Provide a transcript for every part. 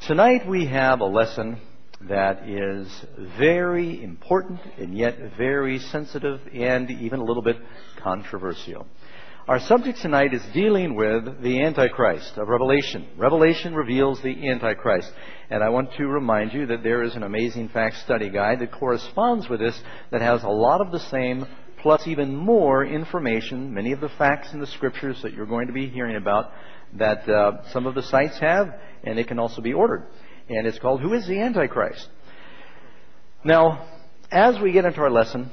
Tonight we have a lesson that is very important and yet very sensitive and even a little bit controversial. Our subject tonight is dealing with the Antichrist of Revelation. Revelation reveals the Antichrist. And I want to remind you that there is an amazing fact study guide that corresponds with this that has a lot of the same plus even more information, many of the facts in the scriptures that you're going to be hearing about that some of the sites have, and it can also be ordered. And it's called Who is the Antichrist? Now, as we get into our lesson,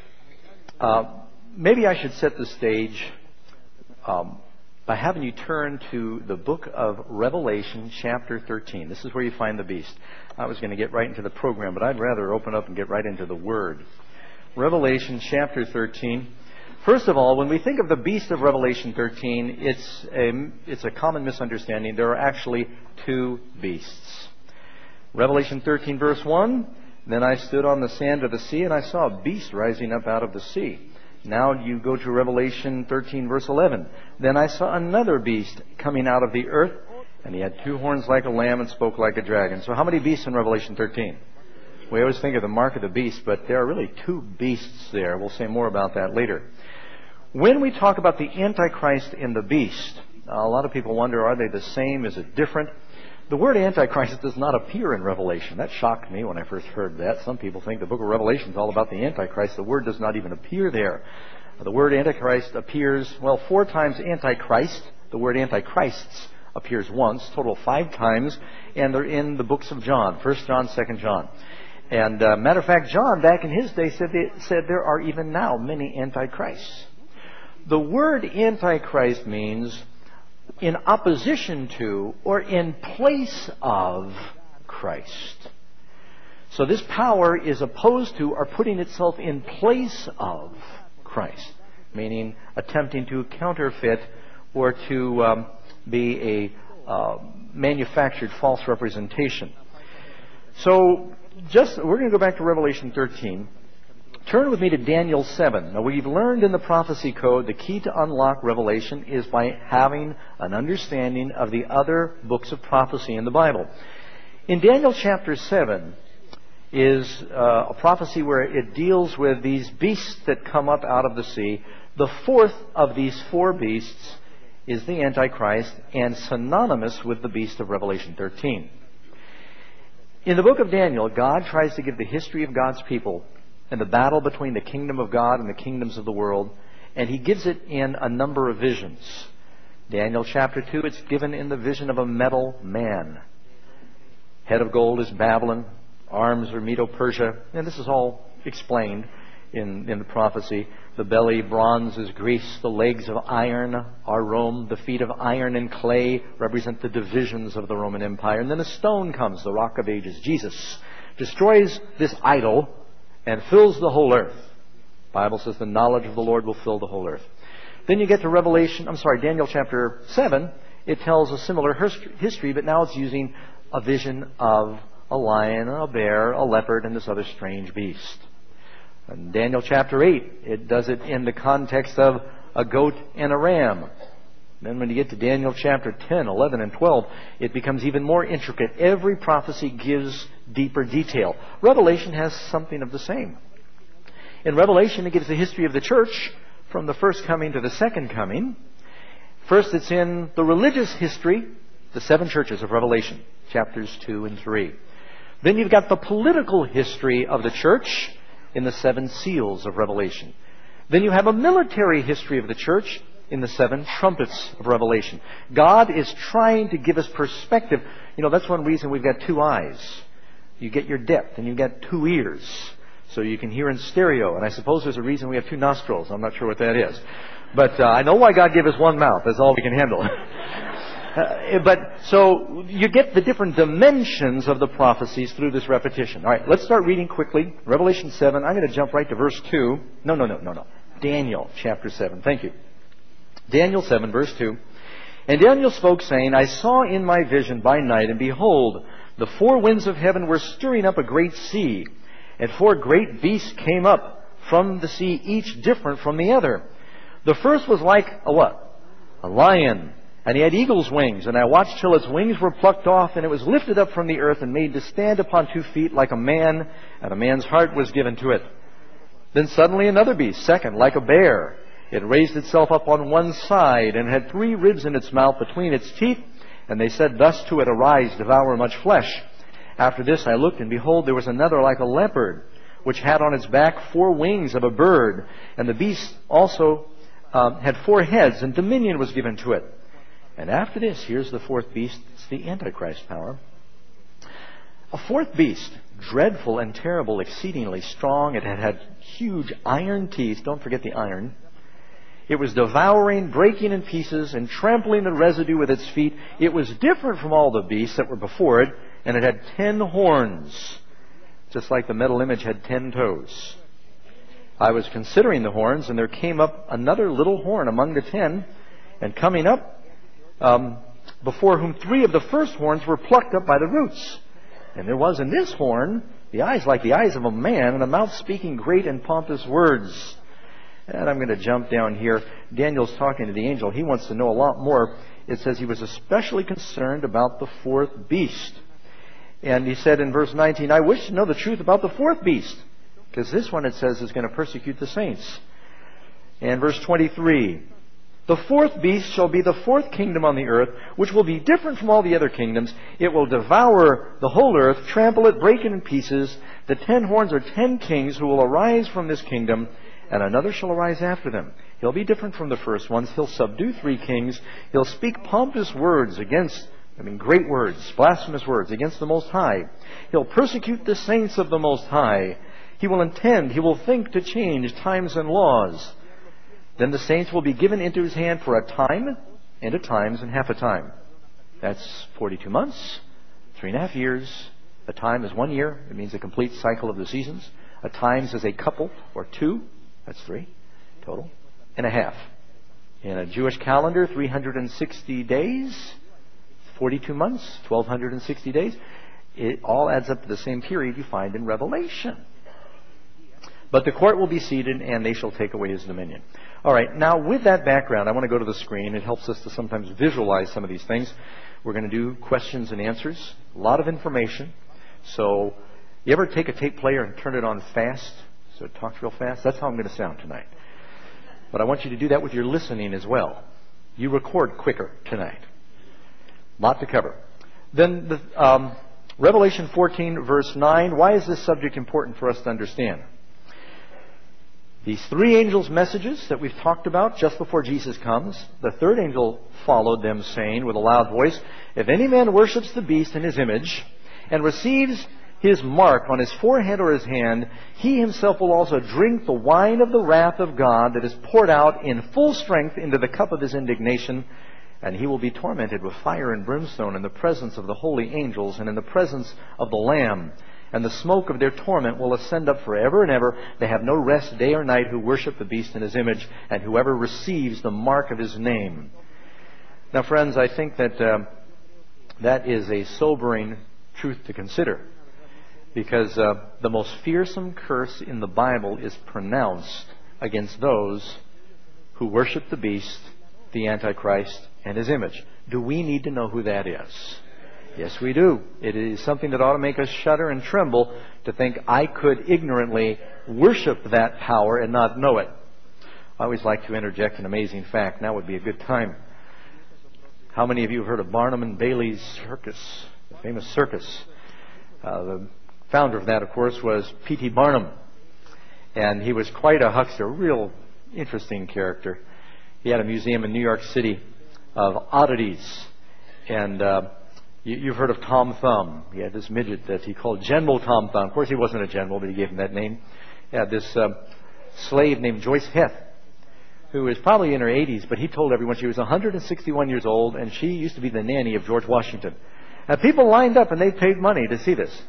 maybe I should set the stage by having you turn to the book of Revelation, chapter 13. This is where you find the beast. I was going to get right into the program, but I'd rather open up and get right into the Word. Revelation, chapter 13. First of all, when we think of the beast of Revelation 13, it's a common misunderstanding. There are actually two beasts. Revelation 13, verse 1, Then I stood on the sand of the sea, and I saw a beast rising up out of the sea. Now you go to Revelation 13, verse 11. Then I saw another beast coming out of the earth, and he had two horns like a lamb and spoke like a dragon. So how many beasts in Revelation 13? We always think of the mark of the beast, but there are really two beasts there. We'll say more about that later. When we talk about the Antichrist and the beast, a lot of people wonder, are they the same? Is it different? The word Antichrist does not appear in Revelation. That shocked me when I first heard that. Some people think the book of Revelation is all about the Antichrist. The word does not even appear there. The word Antichrist appears, 4 times Antichrist. The word Antichrists appears once, total 5 times, and they're in the books of John, 1 John, 2 John. And matter of fact, John, back in his day, said there are even now many Antichrists. The word Antichrist means in opposition to or in place of Christ. So this power is opposed to or putting itself in place of Christ, meaning attempting to counterfeit or to be a manufactured false representation. So we're going to go back to Revelation 13. Turn with me to Daniel 7. Now, we've learned in the prophecy code the key to unlock Revelation is by having an understanding of the other books of prophecy in the Bible. In Daniel chapter 7 is a prophecy where it deals with these beasts that come up out of the sea. The fourth of these 4 beasts is the Antichrist and synonymous with the beast of Revelation 13. In the book of Daniel, God tries to give the history of God's people and the battle between the kingdom of God and the kingdoms of the world, and He gives it in a number of visions. Daniel chapter 2, it's given in the vision of a metal man. Head of gold is Babylon, arms are Medo-Persia, and this is all explained in the prophecy. The belly, bronze, is Greece. The legs of iron are Rome. The feet of iron and clay represent the divisions of the Roman Empire. And then a stone comes, the Rock of Ages. Jesus destroys this idol and fills the whole earth. The Bible says the knowledge of the Lord will fill the whole earth. Then you get to Daniel chapter 7. It tells a similar history, but now it's using a vision of a lion, a bear, a leopard, and this other strange beast. In Daniel chapter 8, it does it in the context of a goat and a ram. Then when you get to Daniel chapter 10, 11, and 12, it becomes even more intricate. Every prophecy gives deeper detail. Revelation has something of the same. In Revelation, it gives the history of the church from the first coming to the second coming. First, it's in the religious history, the 7 churches of Revelation, chapters 2 and 3. Then you've got the political history of the church in the 7 seals of Revelation. Then you have a military history of the church in the 7 trumpets of Revelation. God is trying to give us perspective. That's one reason we've got 2 eyes. You get your depth, and you get 2 ears, so you can hear in stereo. And I suppose there's a reason we have 2 nostrils. I'm not sure what that is. But I know why God gave us 1 mouth. That's all we can handle. So you get the different dimensions of the prophecies through this repetition. All right, let's start reading quickly. Revelation 7. I'm going to jump right to verse 2. No. Daniel chapter 7. Thank you. Daniel 7, verse 2. And Daniel spoke, saying, I saw in my vision by night, and behold, the 4 winds of heaven were stirring up a great sea, and 4 great beasts came up from the sea, each different from the other. The first was like a what? A lion. And he had eagle's wings, and I watched till its wings were plucked off, and it was lifted up from the earth and made to stand upon 2 feet like a man, and a man's heart was given to it. Then suddenly another beast, second, like a bear. It raised itself up on one side, and had 3 ribs in its mouth between its teeth, and they said thus to it, Arise, devour much flesh. After this I looked, and behold, there was another like a leopard, which had on its back 4 wings of a bird, and the beast also had 4 heads, and dominion was given to it. And after this, here's the 4th beast. It's the Antichrist power. A 4th beast, dreadful and terrible, exceedingly strong. It had huge iron teeth. Don't forget the iron. It was devouring, breaking in pieces, and trampling the residue with its feet. It was different from all the beasts that were before it, and it had 10 horns, just like the metal image had 10 toes. I was considering the horns, and there came up another little horn among the 10, and coming up, before whom 3 of the first horns were plucked up by the roots. And there was in this horn the eyes like the eyes of a man, and a mouth speaking great and pompous words. And I'm going to jump down here. Daniel's talking to the angel. He wants to know a lot more. It says he was especially concerned about the 4th beast. And he said in verse 19, I wish to know the truth about the 4th beast, because this one, it says, is going to persecute the saints. And verse 23, the 4th beast shall be the 4th kingdom on the earth, which will be different from all the other kingdoms. It will devour the whole earth, trample it, break it in pieces. The 10 horns are 10 kings who will arise from this kingdom, and another shall arise after them. He'll be different from the first ones. He'll subdue 3 kings. He'll speak pompous words great words, blasphemous words against the Most High. He'll persecute the saints of the Most High. He will think to change times and laws. Then the saints will be given into his hand for a time, and a times, and half a time. That's 42 months, 3.5 years. A time is 1 year. It means a complete cycle of the seasons. A times is a couple, or 2. That's 3 total. And a half. In a Jewish calendar, 360 days, 42 months, 1,260 days. It all adds up to the same period you find in Revelation. But the court will be seated, and they shall take away his dominion. All right, now with that background, I want to go to the screen. It helps us to sometimes visualize some of these things. We're going to do questions and answers. A lot of information. So, you ever take a tape player and turn it on fast, so it talks real fast? That's how I'm going to sound tonight. But I want you to do that with your listening as well. You record quicker tonight. Lot to cover. Then, Revelation 14, verse 9. Why is this subject important for us to understand? These 3 angels' messages that we've talked about just before Jesus comes, the 3rd angel followed them, saying with a loud voice, If any man worships the beast in his image, and receives his mark on his forehead or his hand, he himself will also drink the wine of the wrath of God that is poured out in full strength into the cup of his indignation, and he will be tormented with fire and brimstone in the presence of the holy angels and in the presence of the Lamb. And the smoke of their torment will ascend up forever and ever. They have no rest day or night who worship the beast in his image, and whoever receives the mark of his name. Now, friends, I think that that is a sobering truth to consider, because the most fearsome curse in the Bible is pronounced against those who worship the beast, the Antichrist, and his image. Do we need to know who that is? Yes, we do. It is something that ought to make us shudder and tremble to think I could ignorantly worship that power and not know it. I always like to interject an amazing fact. Now would be a good time. How many of you have heard of Barnum and Bailey's circus, the famous circus? The founder of that, of course, was P.T. Barnum. And he was quite a huckster, a real interesting character. He had a museum in New York City of oddities. And you've heard of Tom Thumb. He had this midget that he called General Tom Thumb. Of course, he wasn't a general, but he gave him that name. He had this slave named Joyce Heth, who was probably in her 80s, but he told everyone she was 161 years old, and she used to be the nanny of George Washington. And people lined up, and they paid money to see this.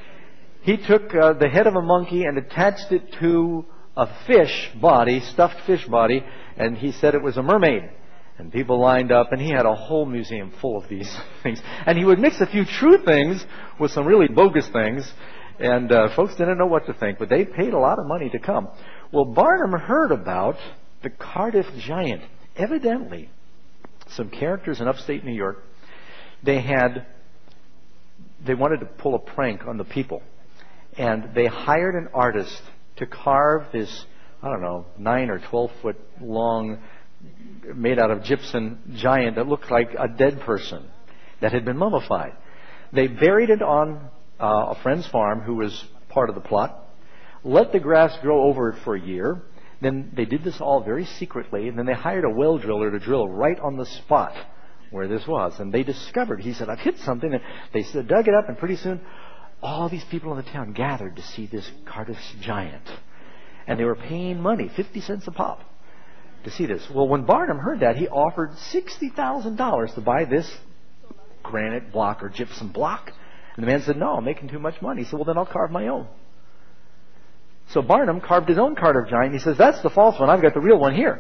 He took the head of a monkey and attached it to a fish body, stuffed fish body, and he said it was a mermaid. And people lined up, and he had a whole museum full of these things. And he would mix a few true things with some really bogus things, and folks didn't know what to think, but they paid a lot of money to come. Well, Barnum heard about the Cardiff Giant. Evidently, some characters in upstate New York. They wanted to pull a prank on the people. And they hired an artist to carve this, 9 or 12 foot long, made out of gypsum giant that looked like a dead person that had been mummified. They buried it on a friend's farm who was part of the plot, let the grass grow over it for a year. Then they did this all very secretly, and then they hired a well driller to drill right on the spot where this was. And they discovered, he said, I've hit something. And they dug it up, and pretty soon all these people in the town gathered to see this Cardiff giant. And they were paying money, 50 cents a pop, to see this. Well, when Barnum heard that, he offered $60,000 to buy this granite block or gypsum block. And the man said, no, I'm making too much money. He said, well, then I'll carve my own. So Barnum carved his own Cardiff giant. He says, that's the false one. I've got the real one here.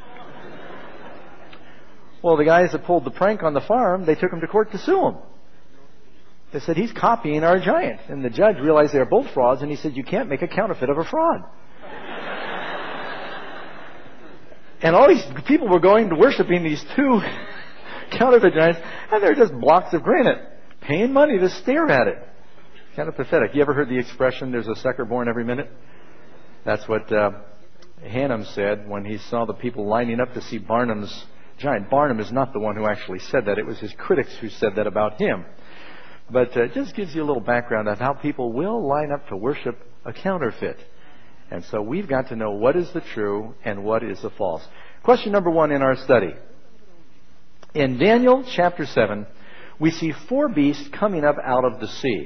Well, the guys that pulled the prank on the farm, they took him to court to sue him. They said, he's copying our giant. And the judge realized they were both frauds, and he said, you can't make a counterfeit of a fraud. And all these people were going to worshiping these two counterfeit giants, and they're just blocks of granite, paying money to stare at it. Kind of pathetic. You ever heard the expression, there's a sucker born every minute? That's what Hannum said when he saw the people lining up to see Barnum's giant. Barnum is not the one who actually said that. It was his critics who said that about him. But it just gives you a little background on how people will line up to worship a counterfeit. And so we've got to know what is the true and what is the false. Question number 1 in our study. In Daniel chapter 7, we see 4 beasts coming up out of the sea.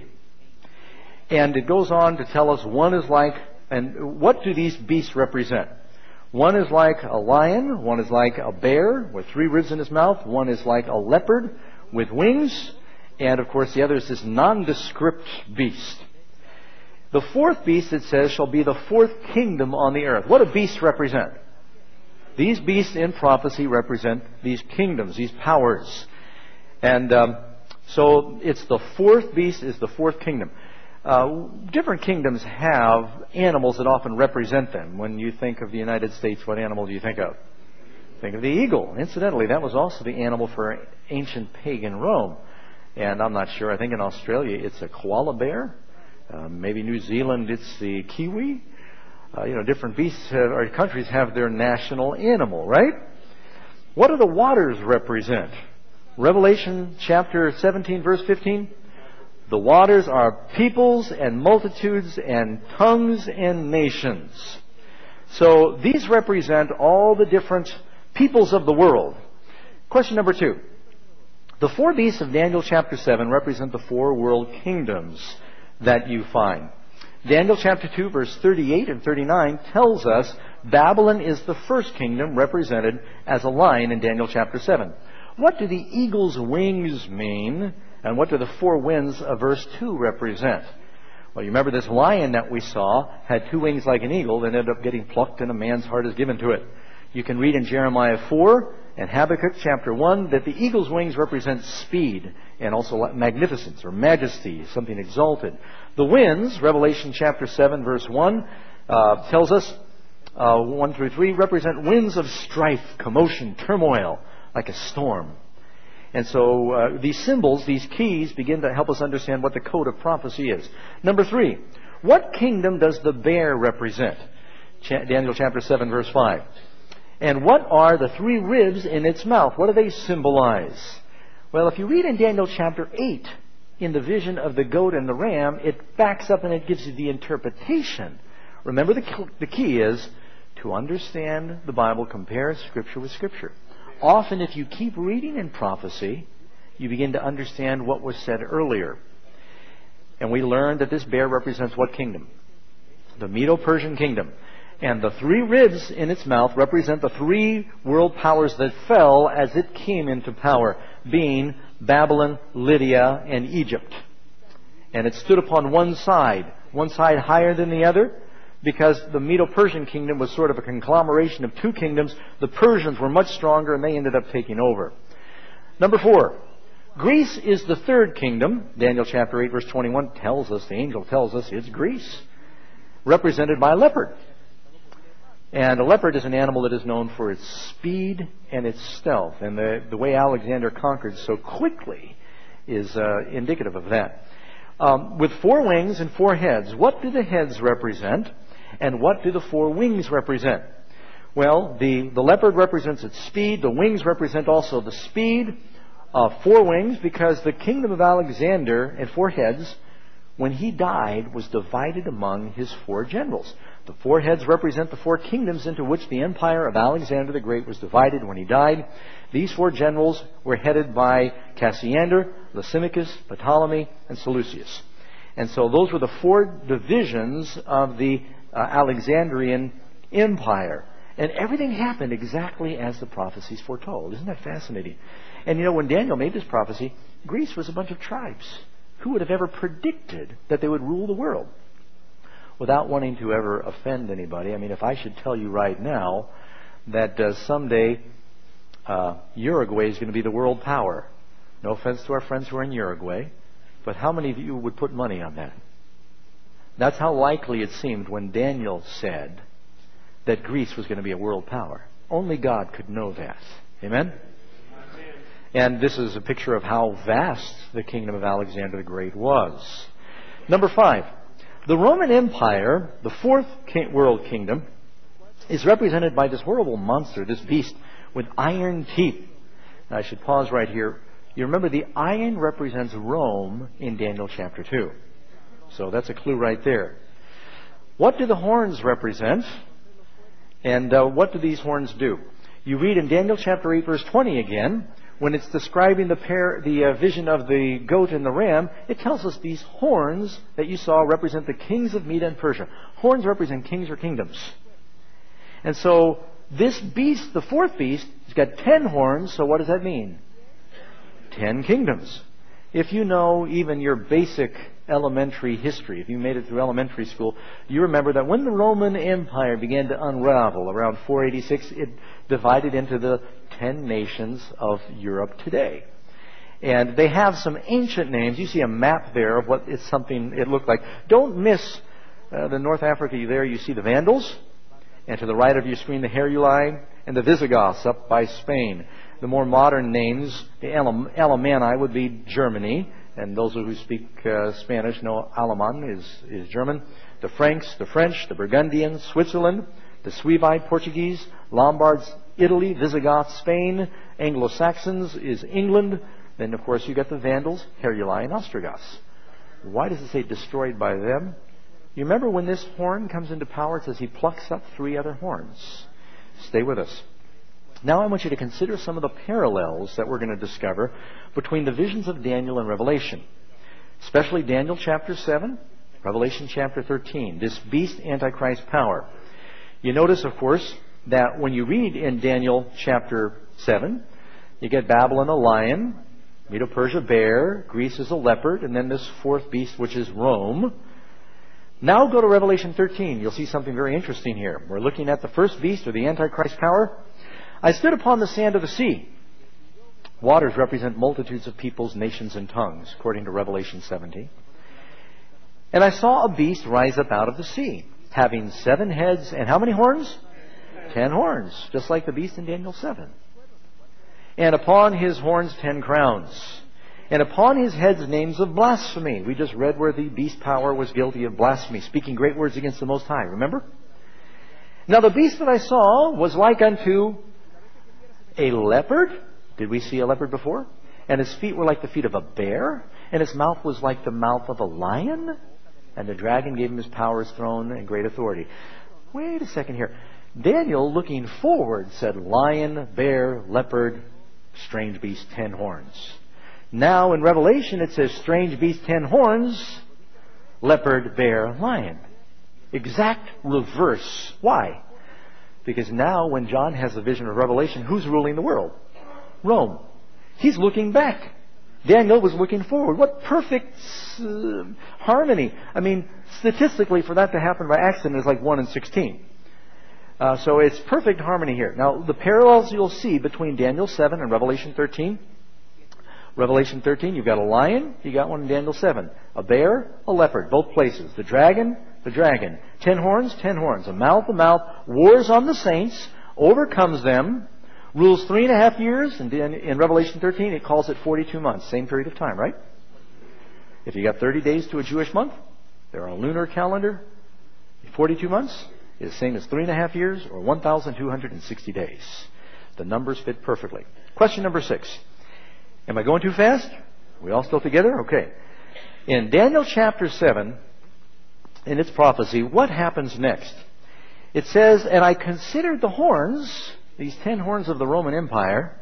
And it goes on to tell us one is like, and what do these beasts represent? One is like a lion, one is like a bear with 3 ribs in his mouth, one is like a leopard with wings, and of course the other is this nondescript beast. The 4th beast, it says, shall be the 4th kingdom on the earth. What do beasts represent? These beasts in prophecy represent these kingdoms, these powers. And so it's the 4th beast is the 4th kingdom. Different kingdoms have animals that often represent them. When you think of the United States, what animal do you think of? Think of the eagle. Incidentally, that was also the animal for ancient pagan Rome. And I'm not sure. I think in Australia it's a koala bear. Maybe New Zealand it's the kiwi. Different beasts or countries have their national animal, right? What do the waters represent? Revelation chapter 17, verse 15. The waters are peoples and multitudes and tongues and nations. So these represent all the different peoples of the world. Question number 2. The 4 beasts of Daniel chapter 7 represent the 4 world kingdoms that you find. Daniel chapter 2 verse 38 and 39 tells us Babylon is the first kingdom represented as a lion in Daniel chapter 7. What do the eagle's wings mean? And what do the 4 winds of verse 2 represent? Well, you remember this lion that we saw had 2 wings like an eagle that ended up getting plucked and a man's heart is given to it. You can read in Jeremiah 4 and Habakkuk chapter 1 that the eagle's wings represent speed and also magnificence or majesty, something exalted. The winds, Revelation chapter 7 verse 1 tells us 1 through 3 represent winds of strife, commotion, turmoil, like a storm. And so these symbols, these keys, begin to help us understand what the code of prophecy is. Number 3, what kingdom does the bear represent? Daniel chapter 7, verse 5. And what are the 3 ribs in its mouth? What do they symbolize? Well, if you read in Daniel chapter 8, in the vision of the goat and the ram, it backs up and it gives you the interpretation. Remember, the key is to understand the Bible, compare Scripture with Scripture. Often, if you keep reading in prophecy, you begin to understand what was said earlier. And we learned that this bear represents what kingdom? The Medo-Persian kingdom. And the 3 ribs in its mouth represent the 3 world powers that fell as it came into power, being Babylon, Lydia, and Egypt. And it stood upon one side higher than the other, because the Medo-Persian kingdom was sort of a conglomeration of 2 kingdoms. The Persians were much stronger, and they ended up taking over. Number 4, Greece is the 3rd kingdom. Daniel chapter 8, verse 21 tells us, the angel tells us, it's Greece, represented by a leopard. And a leopard is an animal that is known for its speed and its stealth. And the way Alexander conquered so quickly is indicative of that. With 4 wings and 4 heads, what do the heads represent? And what do the 4 wings represent? Well, the leopard represents its speed. The wings represent also the speed. 4 wings, because the kingdom of Alexander and 4 heads, when he died, was divided among his 4 generals. The 4 heads represent the 4 kingdoms into which the empire of Alexander the Great was divided when he died. These 4 generals were headed by Cassander, Lysimachus, Ptolemy, and Seleucus. And so those were the 4 divisions of the Alexandrian empire. And everything happened exactly as the prophecies foretold. Isn't that fascinating? And when Daniel made this prophecy, Greece was a bunch of tribes. Who would have ever predicted that they would rule the world? Without wanting to ever offend anybody, if I should tell you right now that someday Uruguay is going to be the world power. No offense to our friends who are in Uruguay, but how many of you would put money on that? That's how likely it seemed when Daniel said that Greece was going to be a world power. Only God could know that. Amen? And this is a picture of how vast the kingdom of Alexander the Great was. Number 5. The Roman Empire, the 4th world kingdom, is represented by this horrible monster, this beast with iron teeth. Now, I should pause right here. You remember the iron represents Rome in Daniel chapter 2. So that's a clue right there. What do the horns represent? And what do these horns do? You read in Daniel chapter 8, verse 20 again, when it's describing the vision of the goat and the ram, it tells us these horns that you saw represent the kings of Media and Persia. Horns represent kings or kingdoms. And so this beast, the 4th beast, has got 10 horns, so what does that mean? 10 kingdoms. If you know even your basic elementary history, if you made it through elementary school, you remember that when the Roman Empire began to unravel around 486, it divided into the 10 nations of Europe today. And they have some ancient names. You see a map there of what it looked like. Don't miss the North Africa there. You see the Vandals. And to the right of your screen, the Heruli and the Visigoths up by Spain. The more modern names, the Alemanni would be Germany. And those who speak Spanish know Alaman is German. The Franks, the French, the Burgundians, Switzerland, the Suevi, Portuguese, Lombards, Italy, Visigoths, Spain, Anglo-Saxons is England. Then, of course, you got the Vandals, Heruli, and Ostrogoths. Why does it say destroyed by them? You remember when this horn comes into power, it says he plucks up 3 other horns. Stay with us. Now I want you to consider some of the parallels that we're going to discover between the visions of Daniel and Revelation. Especially Daniel chapter 7, Revelation chapter 13. This beast Antichrist power. You notice, of course, that when you read in Daniel chapter 7, you get Babylon a lion, Medo-Persia bear, Greece is a leopard, and then this 4th beast, which is Rome. Now go to Revelation 13. You'll see something very interesting here. We're looking at the first beast, or the Antichrist power. I stood upon the sand of the sea. Waters represent multitudes of peoples, nations, and tongues, according to Revelation 17. And I saw a beast rise up out of the sea, having 7 heads and how many horns? 10 horns, just like the beast in Daniel 7. And upon his horns 10 crowns. And upon his heads names of blasphemy. We just read where the beast power was guilty of blasphemy, speaking great words against the Most High. Remember? Now the beast that I saw was like unto a leopard. Did we see a leopard before? And his feet were like the feet of a bear. And his mouth was like the mouth of a lion. And the dragon gave him his power, his throne, and great authority. Wait a second here. Daniel, looking forward, said lion, bear, leopard, strange beast, 10 horns. Now in Revelation it says strange beast, 10 horns, leopard, bear, lion. Exact reverse. Why? Because now when John has a vision of Revelation, who's ruling the world? Rome. He's looking back. Daniel was looking forward. What perfect harmony. I mean, statistically, for that to happen by accident is like 1 in 16. So it's perfect harmony here. Now, the parallels you'll see between Daniel 7 and Revelation 13. Revelation 13, you've got a lion. You got one in Daniel 7. A bear, a leopard, both places. The dragon, the dragon. 10 horns, 10 horns. A mouth, wars on the saints, overcomes them, rules 3.5 years, and then in Revelation 13 it calls it 42 months. Same period of time, right? If you got 30 days to a Jewish month, they're on a lunar calendar. 42 months is the same as 3.5 years or 1,260 days. The numbers fit perfectly. Question number 6. Am I going too fast? We all still together? Okay. In Daniel chapter 7, in its prophecy, what happens next? It says, "And I considered the horns," these 10 horns of the Roman Empire,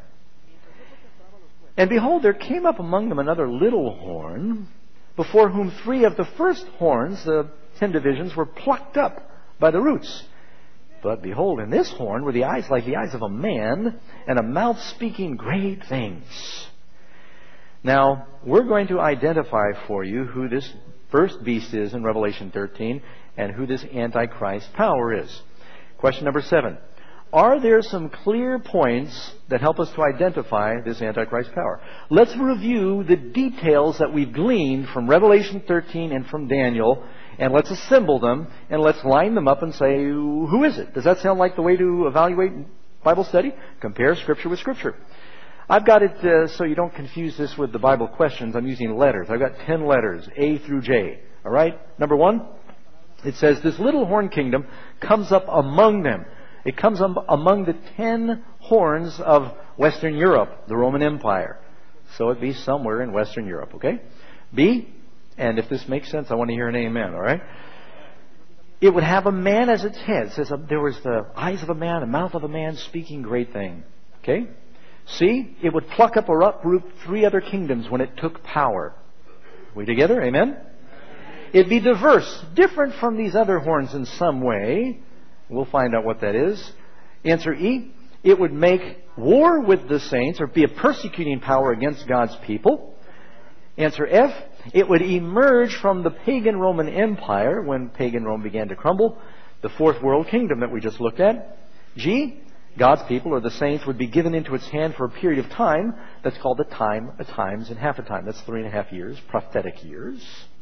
"and behold, there came up among them another little horn, before whom 3 of the first horns, the 10 divisions, were plucked up by the roots. But behold, in this horn were the eyes like the eyes of a man, and a mouth speaking great things." Now, we're going to identify for you who this first beast is in Revelation 13 and who this Antichrist power is. Question number 7. Are there some clear points that help us to identify this Antichrist power? Let's review the details that we've gleaned from Revelation 13 and from Daniel, and let's assemble them, and let's line them up and say, who is it? Does that sound like the way to evaluate Bible study? Compare Scripture with Scripture. I've got it so you don't confuse this with the Bible questions. I'm using letters. I've got 10 letters, A through J. All right? Number 1, it says, "This little horn kingdom comes up among them." It comes among the 10 horns of Western Europe, the Roman Empire. So it'd be somewhere in Western Europe, okay? B, and if this makes sense, I want to hear an amen, all right? It would have a man as its head. It says there was the eyes of a man, the mouth of a man speaking great thing. Okay? C, it would pluck up or uproot 3 other kingdoms when it took power. We together? Amen? It'd be diverse, different from these other horns in some way. We'll find out what that is. Answer E, it would make war with the saints or be a persecuting power against God's people. Answer F, it would emerge from the pagan Roman Empire when pagan Rome began to crumble, the 4th world kingdom that we just looked at. G, God's people or the saints would be given into its hand for a period of time. That's called a time, a times, and half a time. That's 3.5 years, prophetic years.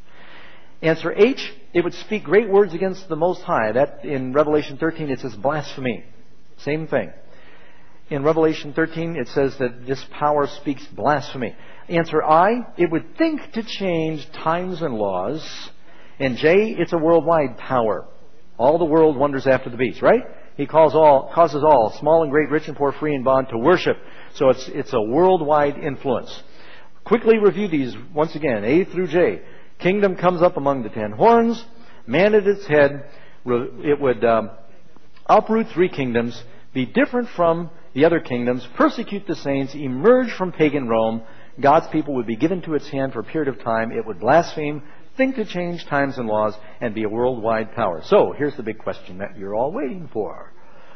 Answer H, it would speak great words against the Most High. That in Revelation 13 it says blasphemy. Same thing. In Revelation 13 it says that this power speaks blasphemy. Answer I, it would think to change times and laws. And J, it's a worldwide power. All the world wonders after the beast, right? He causes all, small and great, rich and poor, free and bond, to worship. So it's a worldwide influence. Quickly review these once again, A through J. Kingdom comes up among the 10 horns. Man at its head. It would uproot 3 kingdoms, be different from the other kingdoms, persecute the saints, emerge from pagan Rome. God's people would be given to its hand for a period of time. It would blaspheme, think to change times and laws, and be a worldwide power. So, here's the big question that you're all waiting for.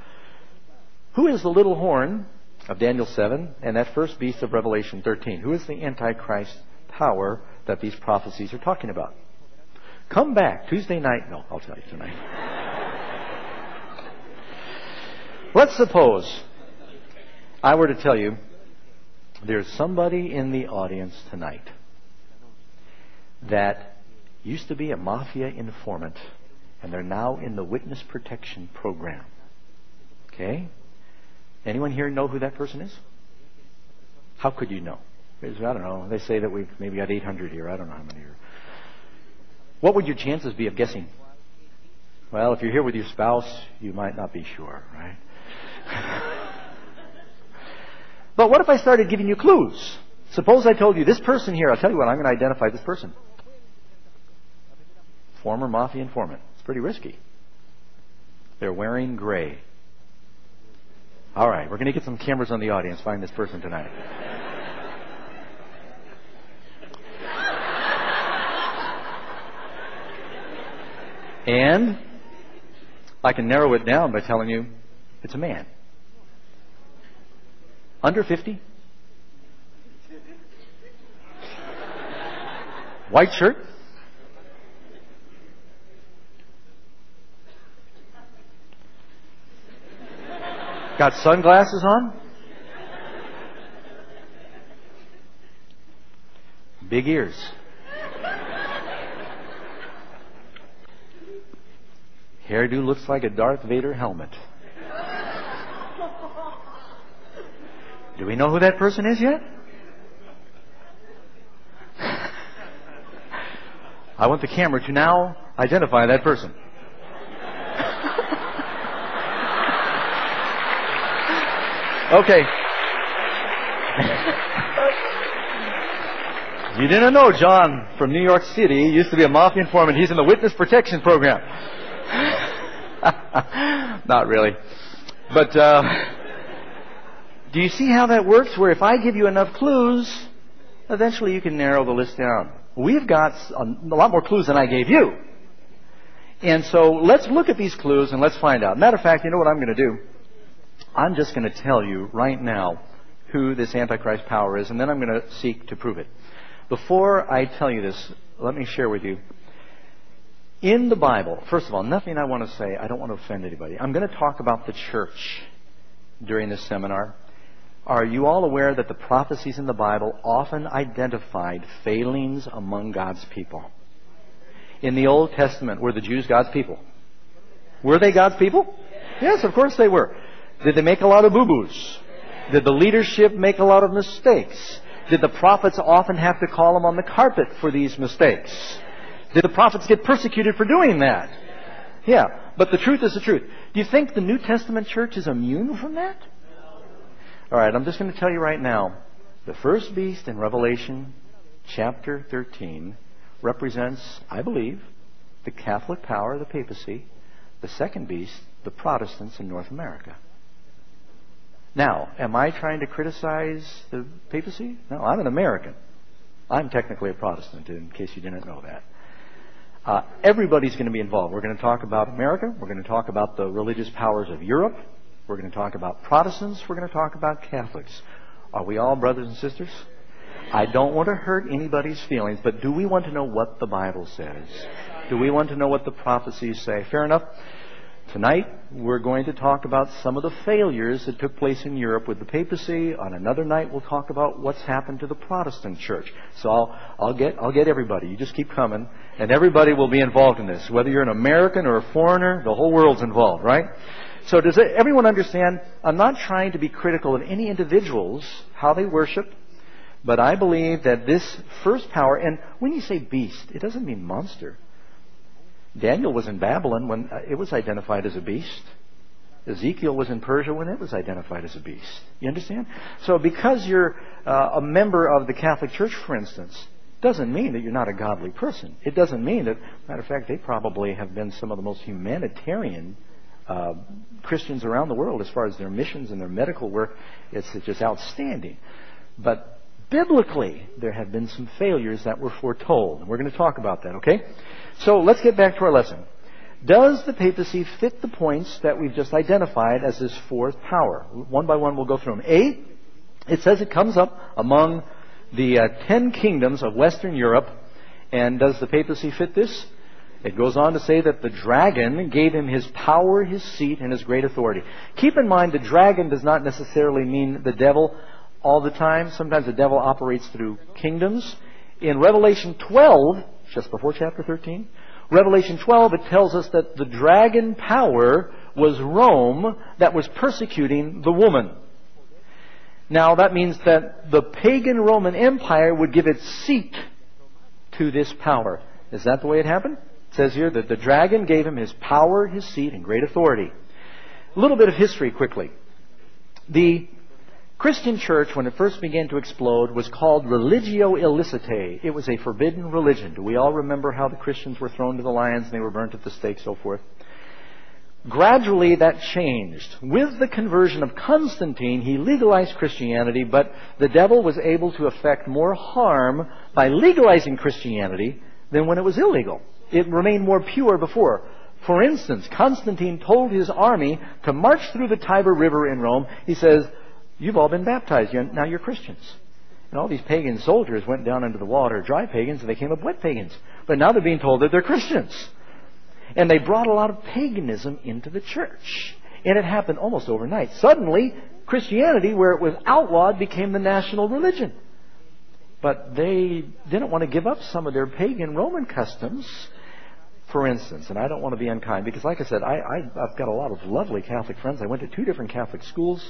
Who is the little horn of Daniel 7 and that first beast of Revelation 13? Who is the Antichrist power that these prophecies are talking about? Come back Tuesday night. No, I'll tell you tonight. Let's suppose I were to tell you there's somebody in the audience tonight that used to be a mafia informant, and they're now in the witness protection program. Okay? Anyone here know who that person is? How could you know? I don't know. They say that we've maybe got 800 here. I don't know how many here. What would your chances be of guessing? Well, if you're here with your spouse, you might not be sure, right? But what if I started giving you clues? Suppose I told you this person here, I'll tell you what, I'm going to identify this person. Former mafia informant. It's pretty risky. They're wearing gray. All right, we're going to get some cameras on the audience. Find this person tonight. And I can narrow it down by telling you it's a man. Under 50. White shirt. Got sunglasses on. Big ears. Hairdo looks like a Darth Vader helmet. Do we know who that person is yet? I want the camera to now identify that person. Okay. You didn't know John from New York City used to be a mafia informant. He's in the witness protection program. Not really. But do you see how that works? Where if I give you enough clues, eventually you can narrow the list down. We've got a lot more clues than I gave you. And so let's look at these clues and let's find out. Matter of fact, you know what I'm going to do? I'm just going to tell you right now who this Antichrist power is, and then I'm going to seek to prove it. Before I tell you this, let me share with you. In the Bible, first of all, nothing I want to say, I don't want to offend anybody. I'm going to talk about the church during this seminar. Are you all aware that the prophecies in the Bible often identified failings among God's people? In the Old Testament, were the Jews God's people? Were they God's people? Yes, of course they were. Did they make a lot of boo-boos? Did the leadership make a lot of mistakes? Did the prophets often have to call them on the carpet for these mistakes? Did the prophets get persecuted for doing that? Yeah, but the truth is the truth. Do you think the New Testament church is immune from that? All right, I'm just going to tell you right now. The first beast in Revelation chapter 13 represents, I believe, the Catholic power, the papacy. The second beast, the Protestants in North America. Now, am I trying to criticize the papacy? No, I'm an American. I'm technically a Protestant, in case you didn't know that. Everybody's going to be involved. We're going to talk about America. We're going to talk about the religious powers of Europe. We're going to talk about Protestants. We're going to talk about Catholics. Are we all brothers and sisters? I don't want to hurt anybody's feelings, but do we want to know what the Bible says? Do we want to know what the prophecies say? Fair enough. Tonight, we're going to talk about some of the failures that took place in Europe with the papacy. On another night, we'll talk about what's happened to the Protestant church. So I'll get everybody. You just keep coming, and everybody will be involved in this. Whether you're an American or a foreigner, the whole world's involved, right? So does everyone understand? I'm not trying to be critical of any individuals, how they worship, but I believe that this first power, and when you say beast, it doesn't mean monster. Daniel was in Babylon when it was identified as a beast. Ezekiel was in Persia when it was identified as a beast. You understand? So because you're a member of the Catholic Church, for instance, doesn't mean that you're not a godly person. It doesn't mean that, matter of fact, they probably have been some of the most humanitarian Christians around the world as far as their missions and their medical work. It's just outstanding. But biblically, there have been some failures that were foretold. And we're going to talk about that, okay? So let's get back to our lesson. Does the papacy fit the points that we've just identified as this fourth power? One by one, we'll go through them. A, it says it comes up among the 10 kingdoms of Western Europe. And does the papacy fit this? It goes on to say that the dragon gave him his power, his seat, and his great authority. Keep in mind, the dragon does not necessarily mean the devil all the time. Sometimes the devil operates through kingdoms. In Revelation 12, just before chapter 13, Revelation 12, it tells us that the dragon power was Rome that was persecuting the woman. Now, that means that the pagan Roman Empire would give its seat to this power. Is that the way it happened? It says here that the dragon gave him his power, his seat, and great authority. A little bit of history quickly. The Christian church, when it first began to explode, was called Religio Illicitae. It was a forbidden religion. Do we all remember how the Christians were thrown to the lions and they were burnt at the stake, so forth? Gradually that changed. With the conversion of Constantine, he legalized Christianity, but the devil was able to effect more harm by legalizing Christianity than when it was illegal. It remained more pure before. For instance, Constantine told his army to march through the Tiber River in Rome. He says, "You've all been baptized. Now you're Christians." And all these pagan soldiers went down into the water, dry pagans, and they came up wet pagans. But now they're being told that they're Christians. And they brought a lot of paganism into the church. And it happened almost overnight. Suddenly, Christianity, where it was outlawed, became the national religion. But they didn't want to give up some of their pagan Roman customs. For instance, and I don't want to be unkind, because like I said, I've got a lot of lovely Catholic friends. I went to 2 different Catholic schools.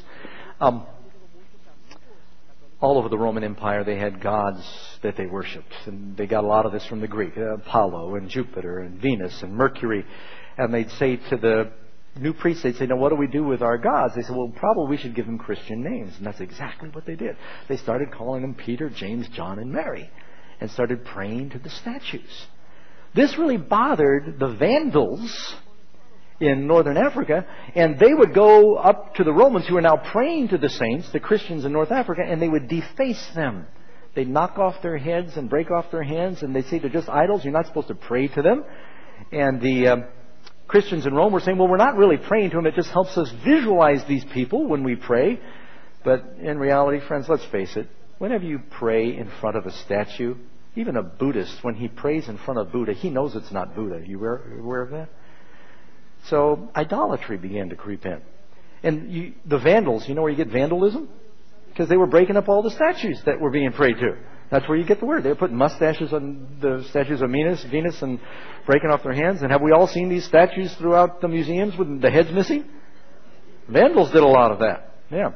All over the Roman Empire, they had gods that they worshipped. And they got a lot of this from the Greek. Apollo and Jupiter and Venus and Mercury. And they'd say to the new priests, they'd say, now what do we do with our gods? They said, well, probably we should give them Christian names. And that's exactly what they did. They started calling them Peter, James, John, and Mary. And started praying to the statues. This really bothered the Vandals in northern Africa, and they would go up to the Romans who are now praying to the saints, the Christians in North Africa, and they would deface them. They'd knock off their heads and break off their hands, and they'd say they're just idols, you're not supposed to pray to them. And the Christians in Rome were saying, well, we're not really praying to them, it just helps us visualize these people when we pray. But in reality, friends, let's face it, whenever you pray in front of a statue, even a Buddhist, when he prays in front of Buddha, he knows it's not Buddha. You aware of that? So idolatry began to creep in. And the Vandals, you know where you get vandalism? Because they were breaking up all the statues that were being prayed to. That's where you get the word. They were putting mustaches on the statues of Venus and breaking off their hands. And have we all seen these statues throughout the museums with the heads missing? Vandals did a lot of that. Yeah.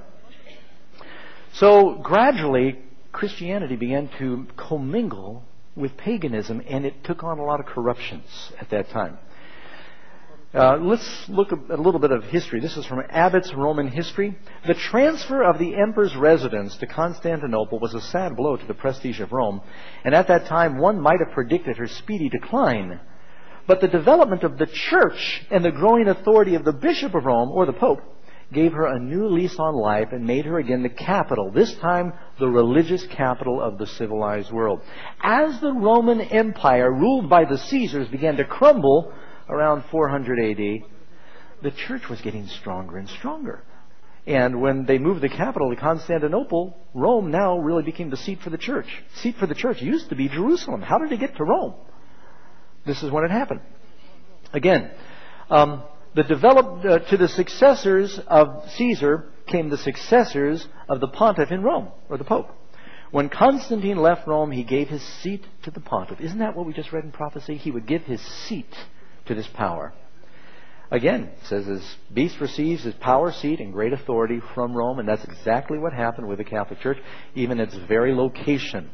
So gradually, Christianity began to commingle with paganism, and it took on a lot of corruptions at that time. Let's look at a little bit of history. This is from Abbott's Roman History. The transfer of the emperor's residence to Constantinople was a sad blow to the prestige of Rome, and at that time one might have predicted her speedy decline. But the development of the church and the growing authority of the Bishop of Rome, or the Pope, gave her a new lease on life and made her again the capital, this time the religious capital of the civilized world. As the Roman Empire, ruled by the Caesars, began to crumble around 400 AD, the church was getting stronger and stronger. And when they moved the capital to Constantinople, Rome now really became the seat for the church. Seat for the church used to be Jerusalem. How did it get to Rome? This is when it happened. Again, to the successors of Caesar came the successors of the pontiff in Rome, or the Pope. When Constantine left Rome, he gave his seat to the pontiff. Isn't that what we just read in prophecy? He would give his seat to this power. Again, it says his beast receives his power, seat, and great authority from Rome, and that's exactly what happened with the Catholic Church, even its very location.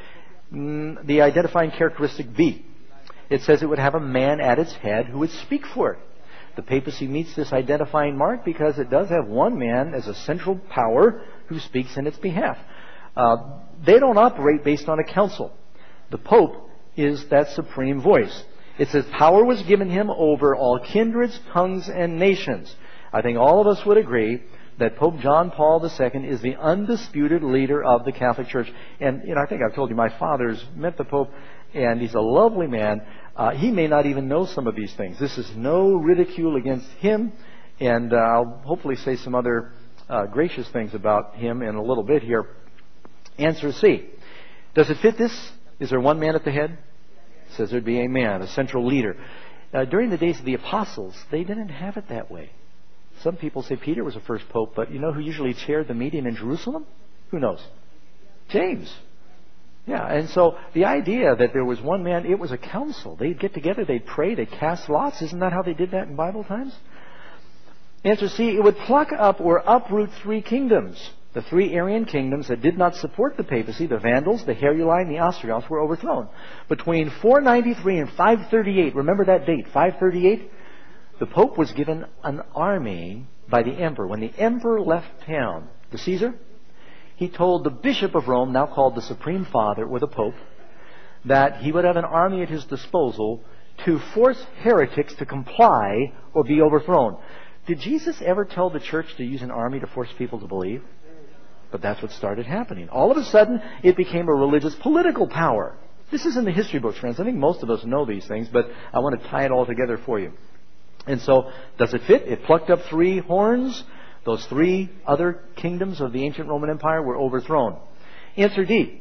The identifying characteristic B. It says it would have a man at its head who would speak for it. The papacy meets this identifying mark because it does have one man as a central power who speaks in its behalf. They don't operate based on a council. The Pope is that supreme voice. It says power was given him over all kindreds, tongues, and nations. I think all of us would agree that Pope John Paul II is the undisputed leader of the Catholic Church. And I think I've told you, my father's met the Pope, and he's a lovely man. He may not even know some of these things. This is no ridicule against him, and I'll hopefully say some other gracious things about him in a little bit here. Answer C. Does it fit this? Is there one man at the head? It says there'd be a man, a central leader. During the days of the apostles, they didn't have it that way. Some people say Peter was the first pope, but you know who usually chaired the meeting in Jerusalem? Who knows? James. Yeah, and so the idea that there was one man, it was a council. They'd get together, they'd pray, they'd cast lots. Isn't that how they did that in Bible times? Answer C, it would pluck up or uproot 3 kingdoms. The 3 Arian kingdoms that did not support the papacy, the Vandals, the Heruli, and the Ostrogoths, were overthrown. Between 493 and 538, remember that date, 538, the Pope was given an army by the emperor. When the emperor left town, the Caesar, he told the Bishop of Rome, now called the Supreme Father, or the Pope, that he would have an army at his disposal to force heretics to comply or be overthrown. Did Jesus ever tell the church to use an army to force people to believe? But that's what started happening. All of a sudden, it became a religious political power. This is in the history books, friends. I think most of us know these things, but I want to tie it all together for you. And so, does it fit? It plucked up 3 horns. Those 3 other kingdoms of the ancient Roman Empire were overthrown. Answer D.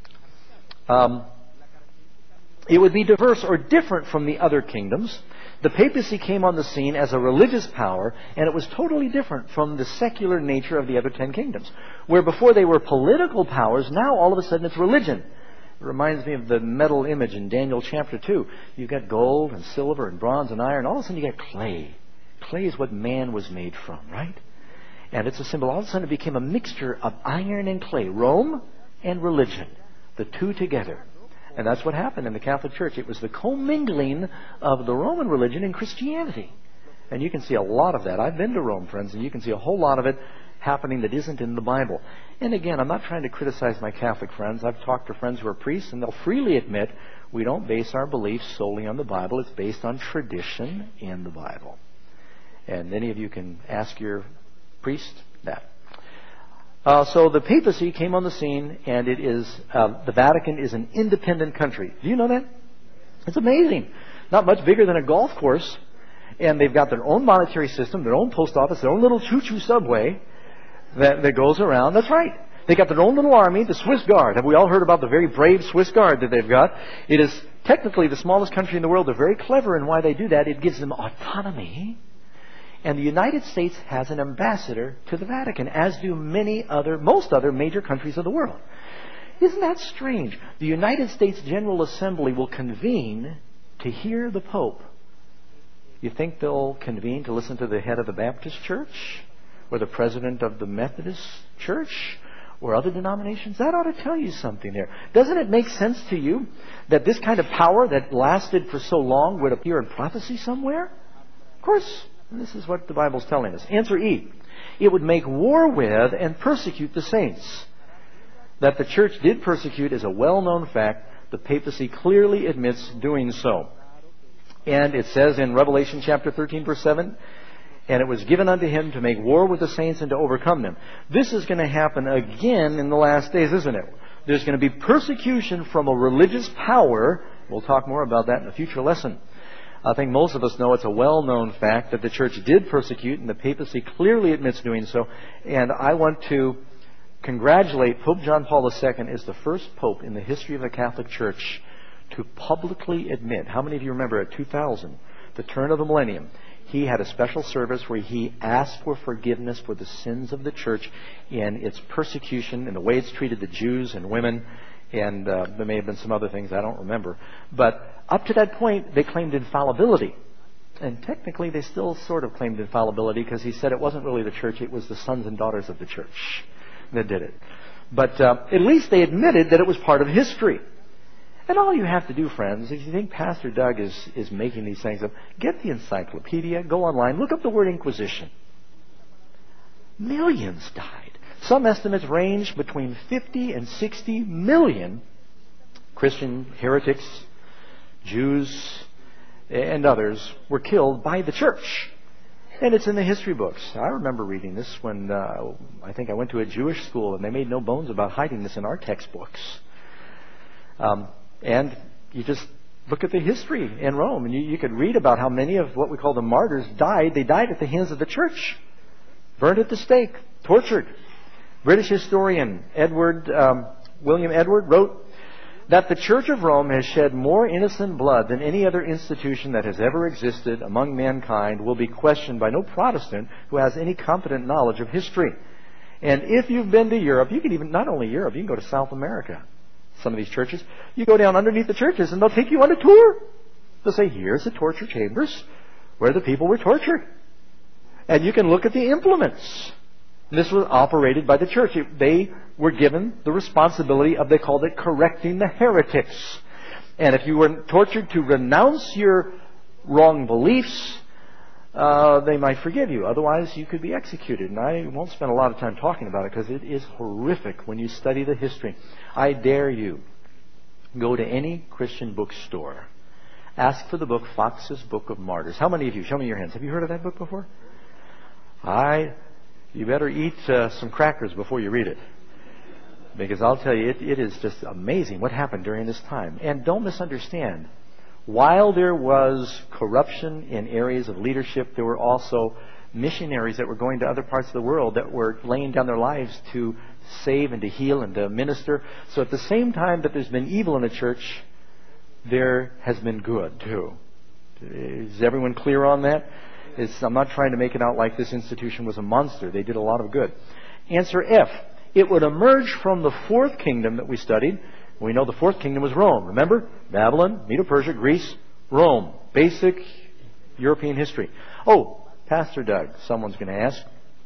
It would be diverse or different from the other kingdoms. The papacy came on the scene as a religious power, and it was totally different from the secular nature of the other 10 kingdoms. Where before they were political powers, now all of a sudden it's religion. It reminds me of the metal image in Daniel chapter 2. You've got gold and silver and bronze and iron. All of a sudden you got clay. Clay is what man was made from, right? And it's a symbol. All of a sudden it became a mixture of iron and clay. Rome and religion. The two together. And that's what happened in the Catholic Church. It was the commingling of the Roman religion and Christianity. And you can see a lot of that. I've been to Rome, friends, and you can see a whole lot of it happening that isn't in the Bible. And again, I'm not trying to criticize my Catholic friends. I've talked to friends who are priests, and they'll freely admit we don't base our beliefs solely on the Bible. It's based on tradition in the Bible. And any of you can ask your priest that. So the papacy came on the scene, and it is the Vatican is an independent country. Do you know that? It's amazing. Not much bigger than a golf course. And they've got their own monetary system, their own post office, their own little choo-choo subway that goes around. That's right. They got their own little army, the Swiss Guard. Have we all heard about the very brave Swiss Guard that they've got? It is technically the smallest country in the world. They're very clever in why they do that. It gives them autonomy. And the United States has an ambassador to the Vatican, as do most other major countries of the world. Isn't that strange? The United States General Assembly will convene to hear the Pope. You think they'll convene to listen to the head of the Baptist Church? Or the president of the Methodist Church? Or other denominations? That ought to tell you something there. Doesn't it make sense to you that this kind of power that lasted for so long would appear in prophecy somewhere? Of course. And this is what the Bible's telling us. Answer E. It would make war with and persecute the saints. That the church did persecute is a well-known fact. The papacy clearly admits doing so. And it says in Revelation chapter 13, verse 7, and it was given unto him to make war with the saints and to overcome them. This is going to happen again in the last days, isn't it? There's going to be persecution from a religious power. We'll talk more about that in a future lesson. I think most of us know it's a well-known fact that the church did persecute, and the papacy clearly admits doing so. And I want to congratulate Pope John Paul II is the first pope in the history of the Catholic Church to publicly admit. How many of you remember at 2000, the turn of the millennium, he had a special service where he asked for forgiveness for the sins of the church in its persecution and the way it's treated the Jews and women. And there may have been some other things I don't remember. But up to that point, they claimed infallibility. And technically, they still sort of claimed infallibility because he said it wasn't really the church, it was the sons and daughters of the church that did it. But at least they admitted that it was part of history. And all you have to do, friends, if you think Pastor Doug is making these things up, get the encyclopedia, go online, look up the word Inquisition. Millions died. Some estimates range between 50 and 60 million Christian heretics, Jews, and others were killed by the church. And it's in the history books. I remember reading this when I think I went to a Jewish school, and they made no bones about hiding this in our textbooks. And you just look at the history in Rome, and you could read about how many of what we call the martyrs died. They died at the hands of the church. Burned at the stake. Tortured. British historian William Edward wrote that the Church of Rome has shed more innocent blood than any other institution that has ever existed among mankind will be questioned by no Protestant who has any competent knowledge of history. And if you've been to Europe, you can even, not only Europe, you can go to South America. Some of these churches, you go down underneath the churches and they'll take you on a tour. They'll say, here's the torture chambers where the people were tortured. And you can look at the implements. And this was operated by the church. They were given the responsibility of, they called it, correcting the heretics. And if you were tortured to renounce your wrong beliefs, they might forgive you. Otherwise, you could be executed. And I won't spend a lot of time talking about it because it is horrific when you study the history. I dare you, go to any Christian bookstore. Ask for the book, Fox's Book of Martyrs. How many of you? Show me your hands. Have you heard of that book before? You better eat some crackers before you read it. Because I'll tell you, it is just amazing what happened during this time. And don't misunderstand. While there was corruption in areas of leadership, there were also missionaries that were going to other parts of the world that were laying down their lives to save and to heal and to minister. So at the same time that there's been evil in the church, there has been good too. Is everyone clear on that? I'm not trying to make it out like this institution was a monster. They did a lot of good. Answer F. It would emerge from the fourth kingdom that we studied, We know the fourth kingdom was Rome. Remember? Babylon, Medo-Persia, Greece, Rome. Basic European history. Oh, Pastor Doug, someone's going to ask,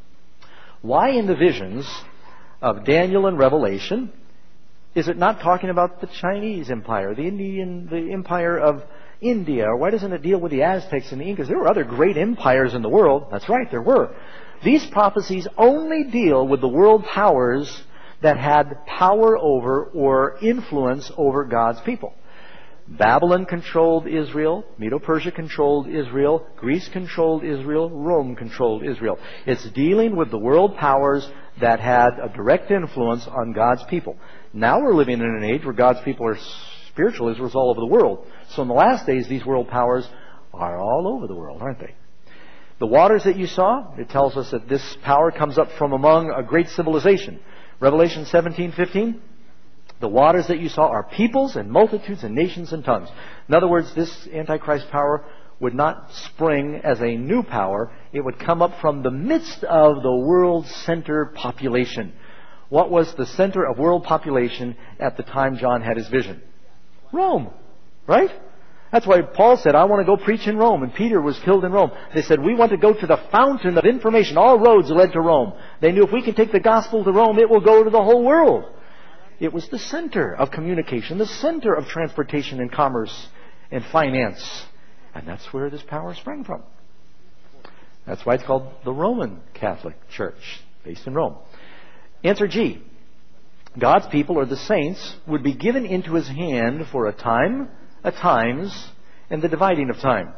why in the visions of Daniel and Revelation is it not talking about the Chinese Empire, the Empire of India? Or why doesn't it deal with the Aztecs and the Incas? There were other great empires in the world. That's right, there were. These prophecies only deal with the world powers that had power over or influence over God's people. Babylon controlled Israel, Medo-Persia controlled Israel, Greece controlled Israel, Rome controlled Israel. It's dealing with the world powers that had a direct influence on God's people. Now we're living in an age where God's people are spiritual Israel's all over the world. So in the last days, these world powers are all over the world, aren't they? The waters that you saw, it tells us that this power comes up from among a great civilization. Revelation 17:15, the waters that you saw are peoples and multitudes and nations and tongues. In other words, this Antichrist power would not spring as a new power. It would come up from the midst of the world center population. What was the center of world population at the time John had his vision? Rome, right? That's why Paul said, I want to go preach in Rome. And Peter was killed in Rome. They said, we want to go to the fountain of information. All roads led to Rome. They knew if we can take the gospel to Rome, it will go to the whole world. It was the center of communication, the center of transportation and commerce and finance. And that's where this power sprang from. That's why it's called the Roman Catholic Church, based in Rome. Answer G. God's people, or the saints, would be given into His hand for a time, a times, and the dividing of time.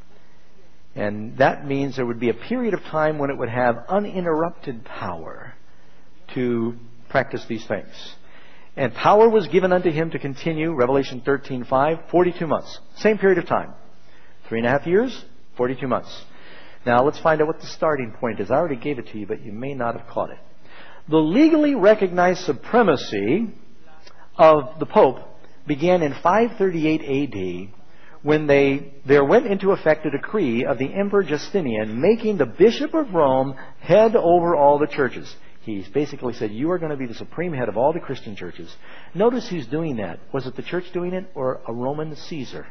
And that means there would be a period of time when it would have uninterrupted power to practice these things. And power was given unto Him to continue, Revelation 13:5, 42 months. Same period of time. 3.5 years, 42 months. Now let's find out what the starting point is. I already gave it to you, but you may not have caught it. The legally recognized supremacy of the Pope began in 538 A.D. when there went into effect a decree of the Emperor Justinian making the Bishop of Rome head over all the churches. He basically said, you are going to be the supreme head of all the Christian churches. Notice who's doing that. Was it the church doing it or a Roman Caesar?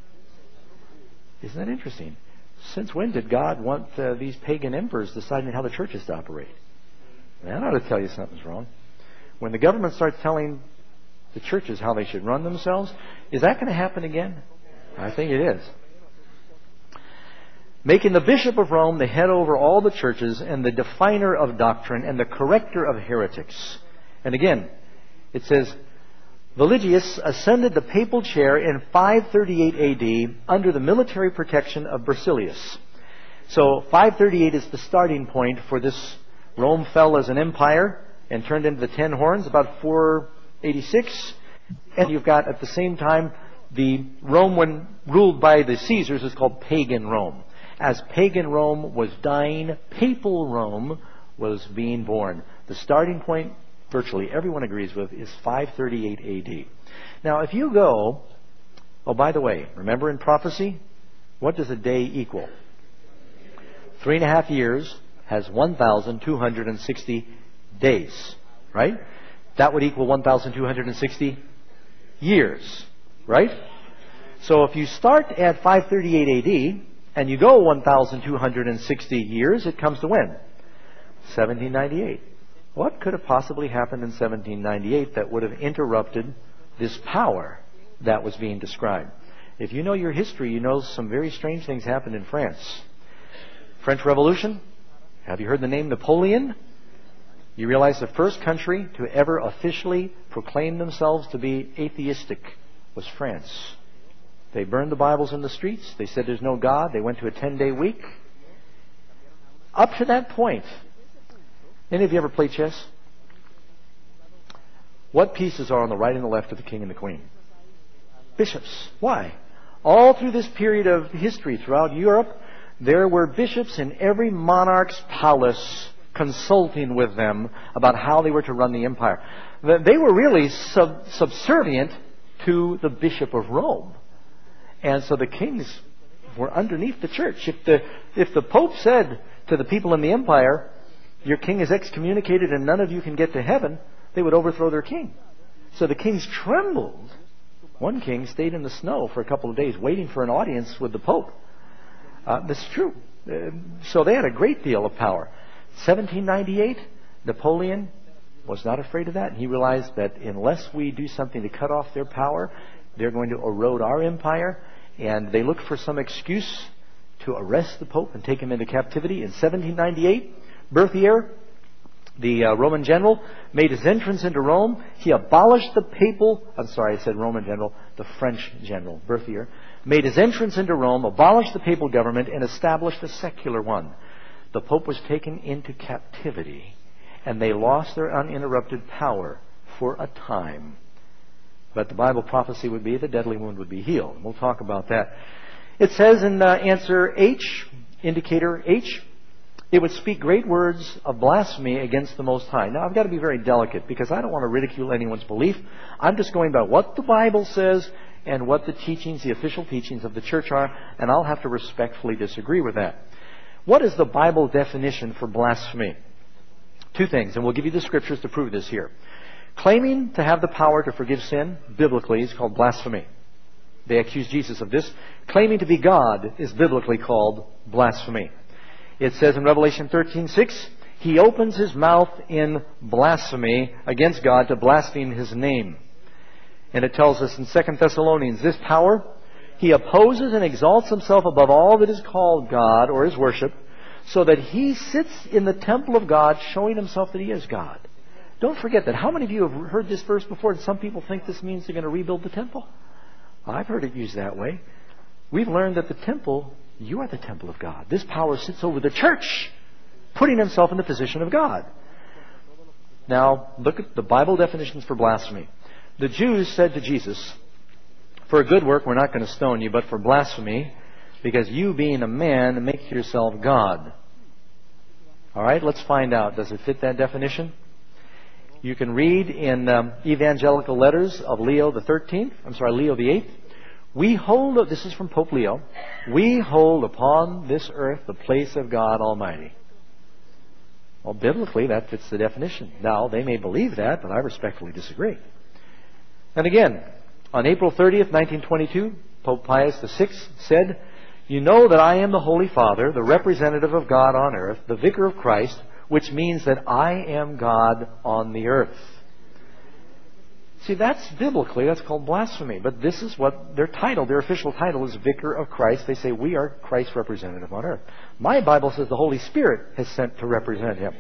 Isn't that interesting? Since when did God want these pagan emperors deciding how the church is to operate? That ought to tell you something's wrong. When the government starts telling the churches how they should run themselves, is that going to happen again? I think it is. Making the Bishop of Rome the head over all the churches and the definer of doctrine and the corrector of heretics. And again, it says, Valigius ascended the papal chair in 538 A.D. under the military protection of Basilius. So 538 is the starting point for this. Rome fell as an empire and turned into the 10 horns about 486. And you've got at the same time the Rome when ruled by the Caesars is called pagan Rome. As pagan Rome was dying, papal Rome was being born. The starting point, virtually everyone agrees with, is 538 A.D. Now, if you go, oh, by the way, remember in prophecy, what does a day equal? 3.5 years has 1,260 days, right? That would equal 1,260 years, right? So if you start at 538 A.D., and you go 1,260 years, it comes to when? 1798. What could have possibly happened in 1798 that would have interrupted this power that was being described? If you know your history, you know some very strange things happened in France. French Revolution. Have you heard the name Napoleon? You realize the first country to ever officially proclaim themselves to be atheistic was France. They burned the Bibles in the streets. They said there's no God. They went to a 10-day week. Up to that point, any of you ever play chess? What pieces are on the right and the left of the king and the queen? Bishops. Why? All through this period of history throughout Europe, there were bishops in every monarch's palace consulting with them about how they were to run the empire. They were really subservient to the Bishop of Rome. And so the kings were underneath the church. If the Pope said to the people in the empire, your king is excommunicated and none of you can get to heaven, they would overthrow their king. So the kings trembled. One king stayed in the snow for a couple of days waiting for an audience with the Pope. This is true. So they had a great deal of power. 1798, Napoleon was not afraid of that. He realized that unless we do something to cut off their power, they're going to erode our empire. And they looked for some excuse to arrest the Pope and take him into captivity. In 1798, Berthier, the Roman general, made his entrance into Rome. He abolished the French general, Berthier, made his entrance into Rome, abolished the papal government, and established a secular one. The Pope was taken into captivity, and they lost their uninterrupted power for a time. But the Bible prophecy would be the deadly wound would be healed. We'll talk about that. It says in answer H, indicator H, it would speak great words of blasphemy against the Most High. Now, I've got to be very delicate because I don't want to ridicule anyone's belief. I'm just going by what the Bible says and what the teachings, the official teachings of the church are, and I'll have to respectfully disagree with that. What is the Bible definition for blasphemy? Two things, and we'll give you the scriptures to prove this here. Claiming to have the power to forgive sin, biblically, is called blasphemy. They accuse Jesus of this. Claiming to be God is biblically called blasphemy. It says in Revelation 13:6, He opens His mouth in blasphemy against God to blaspheme His name. And it tells us in 2 Thessalonians, this power, He opposes and exalts Himself above all that is called God or is worship, so that He sits in the temple of God, showing Himself that He is God. Don't forget that. How many of you have heard this verse before? And some people think this means they're going to rebuild the temple. I've heard it used that way. We've learned that the temple, you are the temple of God. This power sits over the church, putting Himself in the position of God. Now, look at the Bible definitions for blasphemy. The Jews said to Jesus, for a good work, we're not going to stone you, but for blasphemy, because you being a man, make yourself God. All right, let's find out. Does it fit that definition? You can read in Evangelical Letters of Leo the VIII. We hold, this is from Pope Leo, we hold upon this earth the place of God Almighty. Well, biblically, that fits the definition. Now, they may believe that, but I respectfully disagree. And again, on April 30th, 1922, Pope Pius VI said, You know that I am the Holy Father, the representative of God on earth, the vicar of Christ, which means that I am God on the earth. See, that's biblically, that's called blasphemy. But this is what their title, their official title is Vicar of Christ. They say, we are Christ's representative on earth. My Bible says the Holy Spirit has sent to represent Him.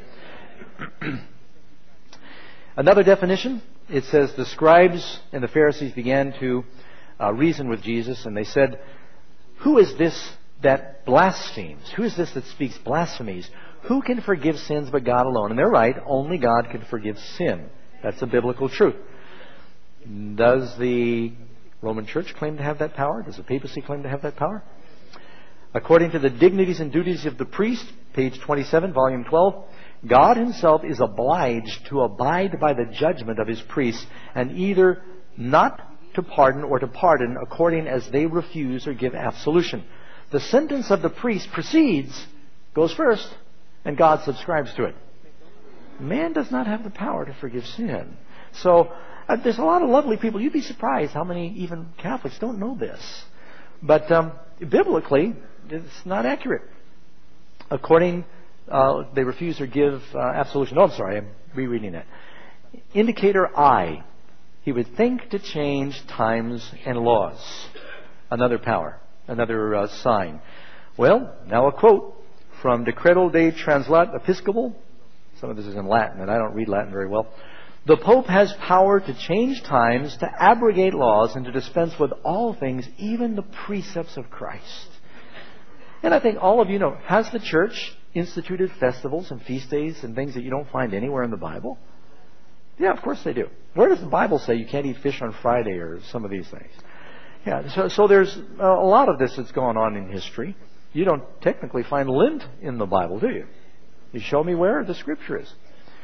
Another definition, it says the scribes and the Pharisees began to reason with Jesus, and they said, who is this that blasphemes? Who is this that speaks blasphemies? Who can forgive sins but God alone? And they're right, only God can forgive sin. That's a biblical truth. Does the Roman Church claim to have that power? Does the papacy claim to have that power? According to the Dignities and Duties of the Priest, page 27, volume 12, God Himself is obliged to abide by the judgment of His priests and either not to pardon or to pardon according as they refuse or give absolution. The sentence of the priest goes first, and God subscribes to it. Man does not have the power to forgive sin. So, there's a lot of lovely people. You'd be surprised how many even Catholics don't know this. But biblically, it's not accurate. According, they refuse or give absolution. Oh, I'm sorry, I'm rereading that. Indicator I. He would think to change times and laws. Another power. Another sign. Well, now a quote from Decreto de Translat Episcopal. Some of this is in Latin, and I don't read Latin very well. The Pope has power to change times, to abrogate laws, and to dispense with all things, even the precepts of Christ. And I think all of you know, has the Church instituted festivals and feast days and things that you don't find anywhere in the Bible? Yeah, of course they do. Where does the Bible say you can't eat fish on Friday or some of these things? Yeah, so there's a lot of this that's going on in history. You don't technically find Lent in the Bible, do you? You show me where the Scripture is.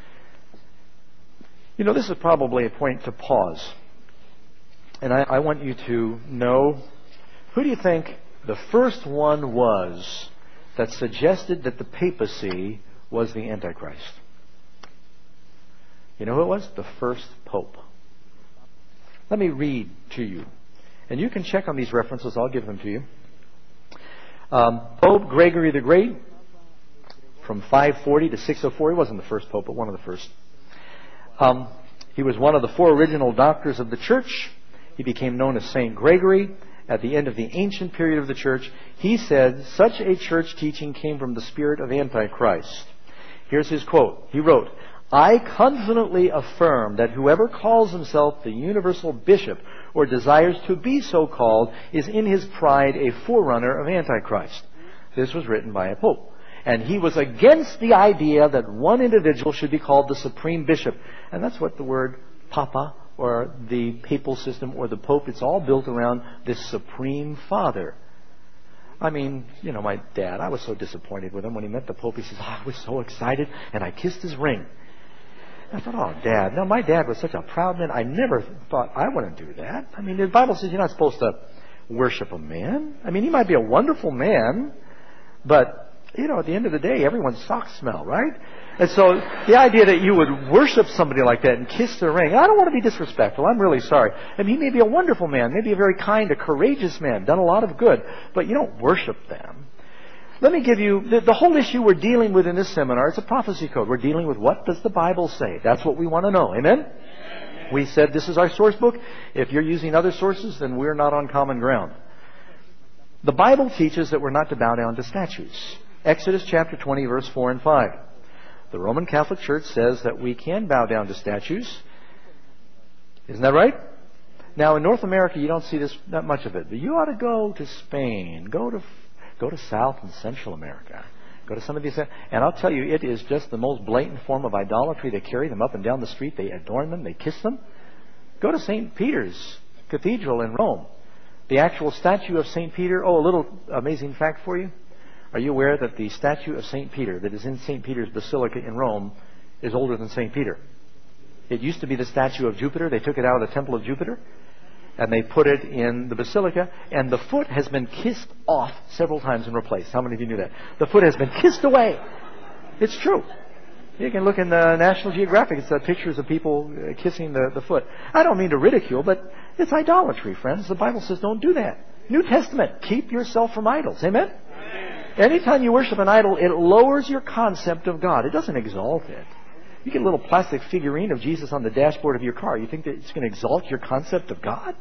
You know, this is probably a point to pause. And I want you to know, who do you think the first one was that suggested that the papacy was the Antichrist? You know who it was? The first Pope. Let me read to you. And you can check on these references. I'll give them to you. Pope Gregory the Great, from 540 to 604. He wasn't the first pope, but one of the first. He was one of the four original doctors of the church. He became known as Saint Gregory. At the end of the ancient period of the church, he said, such a church teaching came from the spirit of Antichrist. Here's his quote. He wrote, I confidently affirm that whoever calls himself the universal bishop or desires to be so called is in his pride a forerunner of Antichrist. This was written by a pope. And he was against the idea that one individual should be called the supreme bishop. And that's what the word papa or the papal system or the pope, it's all built around this supreme father. I mean, you know, my dad, I was so disappointed with him when he met the pope. He says, I was so excited, and I kissed his ring. I thought, oh, Dad. No, my dad was such a proud man. I never thought I wouldn't do that. I mean, the Bible says you're not supposed to worship a man. I mean, he might be a wonderful man, but, you know, at the end of the day, everyone's socks smell, right? And so the idea that you would worship somebody like that and kiss their ring, I don't want to be disrespectful. I'm really sorry. I mean, he may be a wonderful man, maybe a very kind, a courageous man, done a lot of good, but you don't worship them. Let me give you, the whole issue we're dealing with in this seminar, it's a prophecy code. We're dealing with what does the Bible say. That's what we want to know. Amen? We said this is our source book. If you're using other sources, then we're not on common ground. The Bible teaches that we're not to bow down to statues. Exodus chapter 20, verse 4 and 5. The Roman Catholic Church says that we can bow down to statues. Isn't that right? Now, in North America, you don't see this that much of it. But you ought to go to Spain, go to South and Central America. Go to some of these. And I'll tell you, it is just the most blatant form of idolatry. They carry them up and down the street. They adorn them. They kiss them. Go to St. Peter's Cathedral in Rome. The actual statue of St. Peter. Oh, a little amazing fact for you. Are you aware that the statue of St. Peter that is in St. Peter's Basilica in Rome is older than St. Peter? It used to be the statue of Jupiter. They took it out of the Temple of Jupiter and they put it in the Basilica, and the foot has been kissed off several times and replaced. How many of you knew that? The foot has been kissed away. It's true. You can look in the National Geographic. It's pictures of people kissing the foot. I don't mean to ridicule, but it's idolatry, friends. The Bible says don't do that. New Testament, keep yourself from idols. Amen? Anytime you worship an idol, it lowers your concept of God. It doesn't exalt it. You get a little plastic figurine of Jesus on the dashboard of your car. You think that it's going to exalt your concept of God?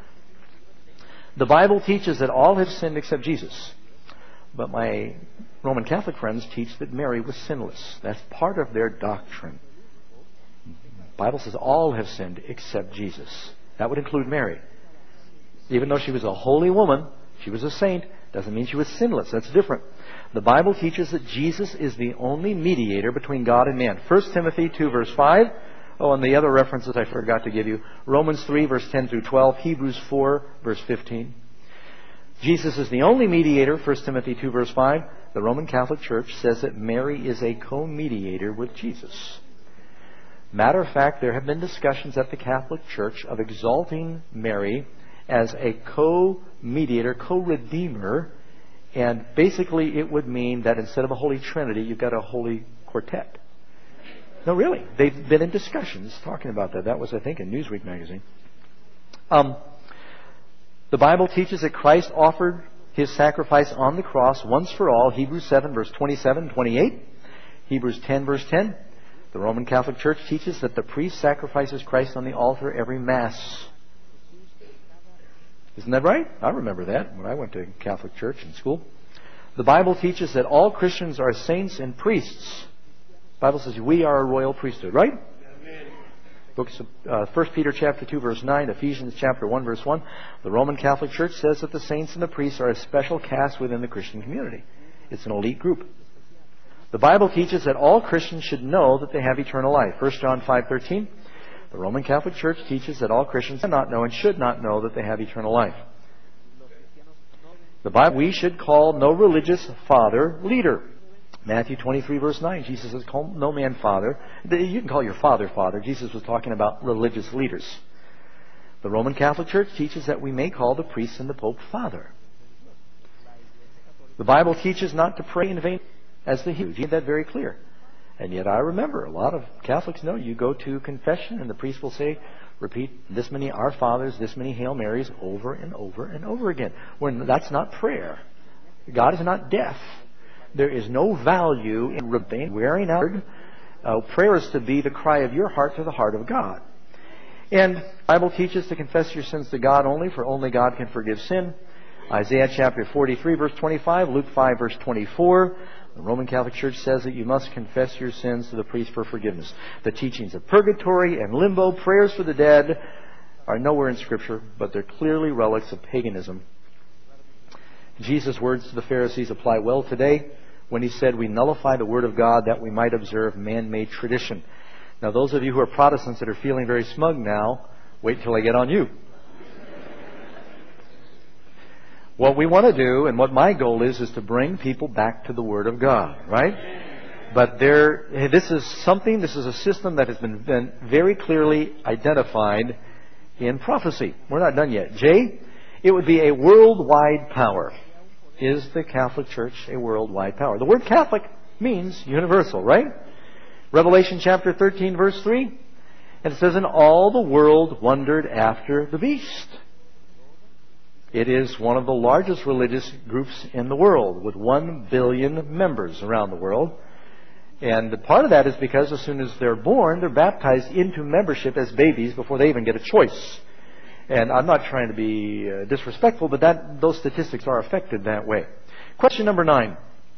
The Bible teaches that all have sinned except Jesus. But my Roman Catholic friends teach that Mary was sinless. That's part of their doctrine. The Bible says all have sinned except Jesus. That would include Mary. Even though she was a holy woman, she was a saint, doesn't mean she was sinless. That's different. The Bible teaches that Jesus is the only mediator between God and man. 1 Timothy 2 verse 5. Oh, and the other references I forgot to give you. Romans 3 verse 10 through 12. Hebrews 4 verse 15. Jesus is the only mediator. 1 Timothy 2 verse 5. The Roman Catholic Church says that Mary is a co-mediator with Jesus. Matter of fact, there have been discussions at the Catholic Church of exalting Mary as a co-mediator, co-redeemer, and basically it would mean that instead of a Holy Trinity, you've got a Holy Quartet. No, really. They've been in discussions talking about that. That was, I think, in Newsweek magazine. The Bible teaches that Christ offered His sacrifice on the cross once for all. Hebrews 7 verse 27 and 28. Hebrews 10 verse 10. The Roman Catholic Church teaches that the priest sacrifices Christ on the altar every Mass. Isn't that right? I remember that when I went to Catholic church in school. The Bible teaches that all Christians are saints and priests. The Bible says we are a royal priesthood, right? Books of 1 Peter chapter 2 verse 9, Ephesians chapter 1 verse 1. The Roman Catholic Church says that the saints and the priests are a special caste within the Christian community. It's an elite group. The Bible teaches that all Christians should know that they have eternal life. 1 John 5:13. The Roman Catholic Church teaches that all Christians cannot know and should not know that they have eternal life. The Bible, we should call no religious father leader. Matthew 23 verse 9, Jesus says, call no man father. You can call your father father. Jesus was talking about religious leaders. The Roman Catholic Church teaches that we may call the priest and the Pope father. The Bible teaches not to pray in vain as the Hebrews. He made that very clear. And yet I remember a lot of Catholics know you go to confession and the priest will say, repeat this many Our Fathers, this many Hail Marys over and over and over again. That's not prayer. God is not deaf. There is no value in wearing out. Prayer is to be the cry of your heart to the heart of God. And the Bible teaches to confess your sins to God only, for only God can forgive sin. Isaiah chapter 43, verse 25, Luke 5, verse 24. The Roman Catholic Church says that you must confess your sins to the priest for forgiveness. The teachings of purgatory and limbo, prayers for the dead, are nowhere in Scripture, but they're clearly relics of paganism. Jesus' words to the Pharisees apply well today when He said, we nullify the Word of God that we might observe man-made tradition. Now, those of you who are Protestants that are feeling very smug now, wait till I get on you. What we want to do, and what my goal is to bring people back to the Word of God, right? But this is a system that has been very clearly identified in prophecy. We're not done yet. J, it would be a worldwide power. Is the Catholic Church a worldwide power? The word Catholic means universal, right? Revelation chapter 13, verse 3. And it says, and all the world wondered after the beast. It is one of the largest religious groups in the world, with 1 billion members around the world. And part of that is because as soon as they're born, they're baptized into membership as babies before they even get a choice. And I'm not trying to be disrespectful, but those statistics are affected that way. Question number 9.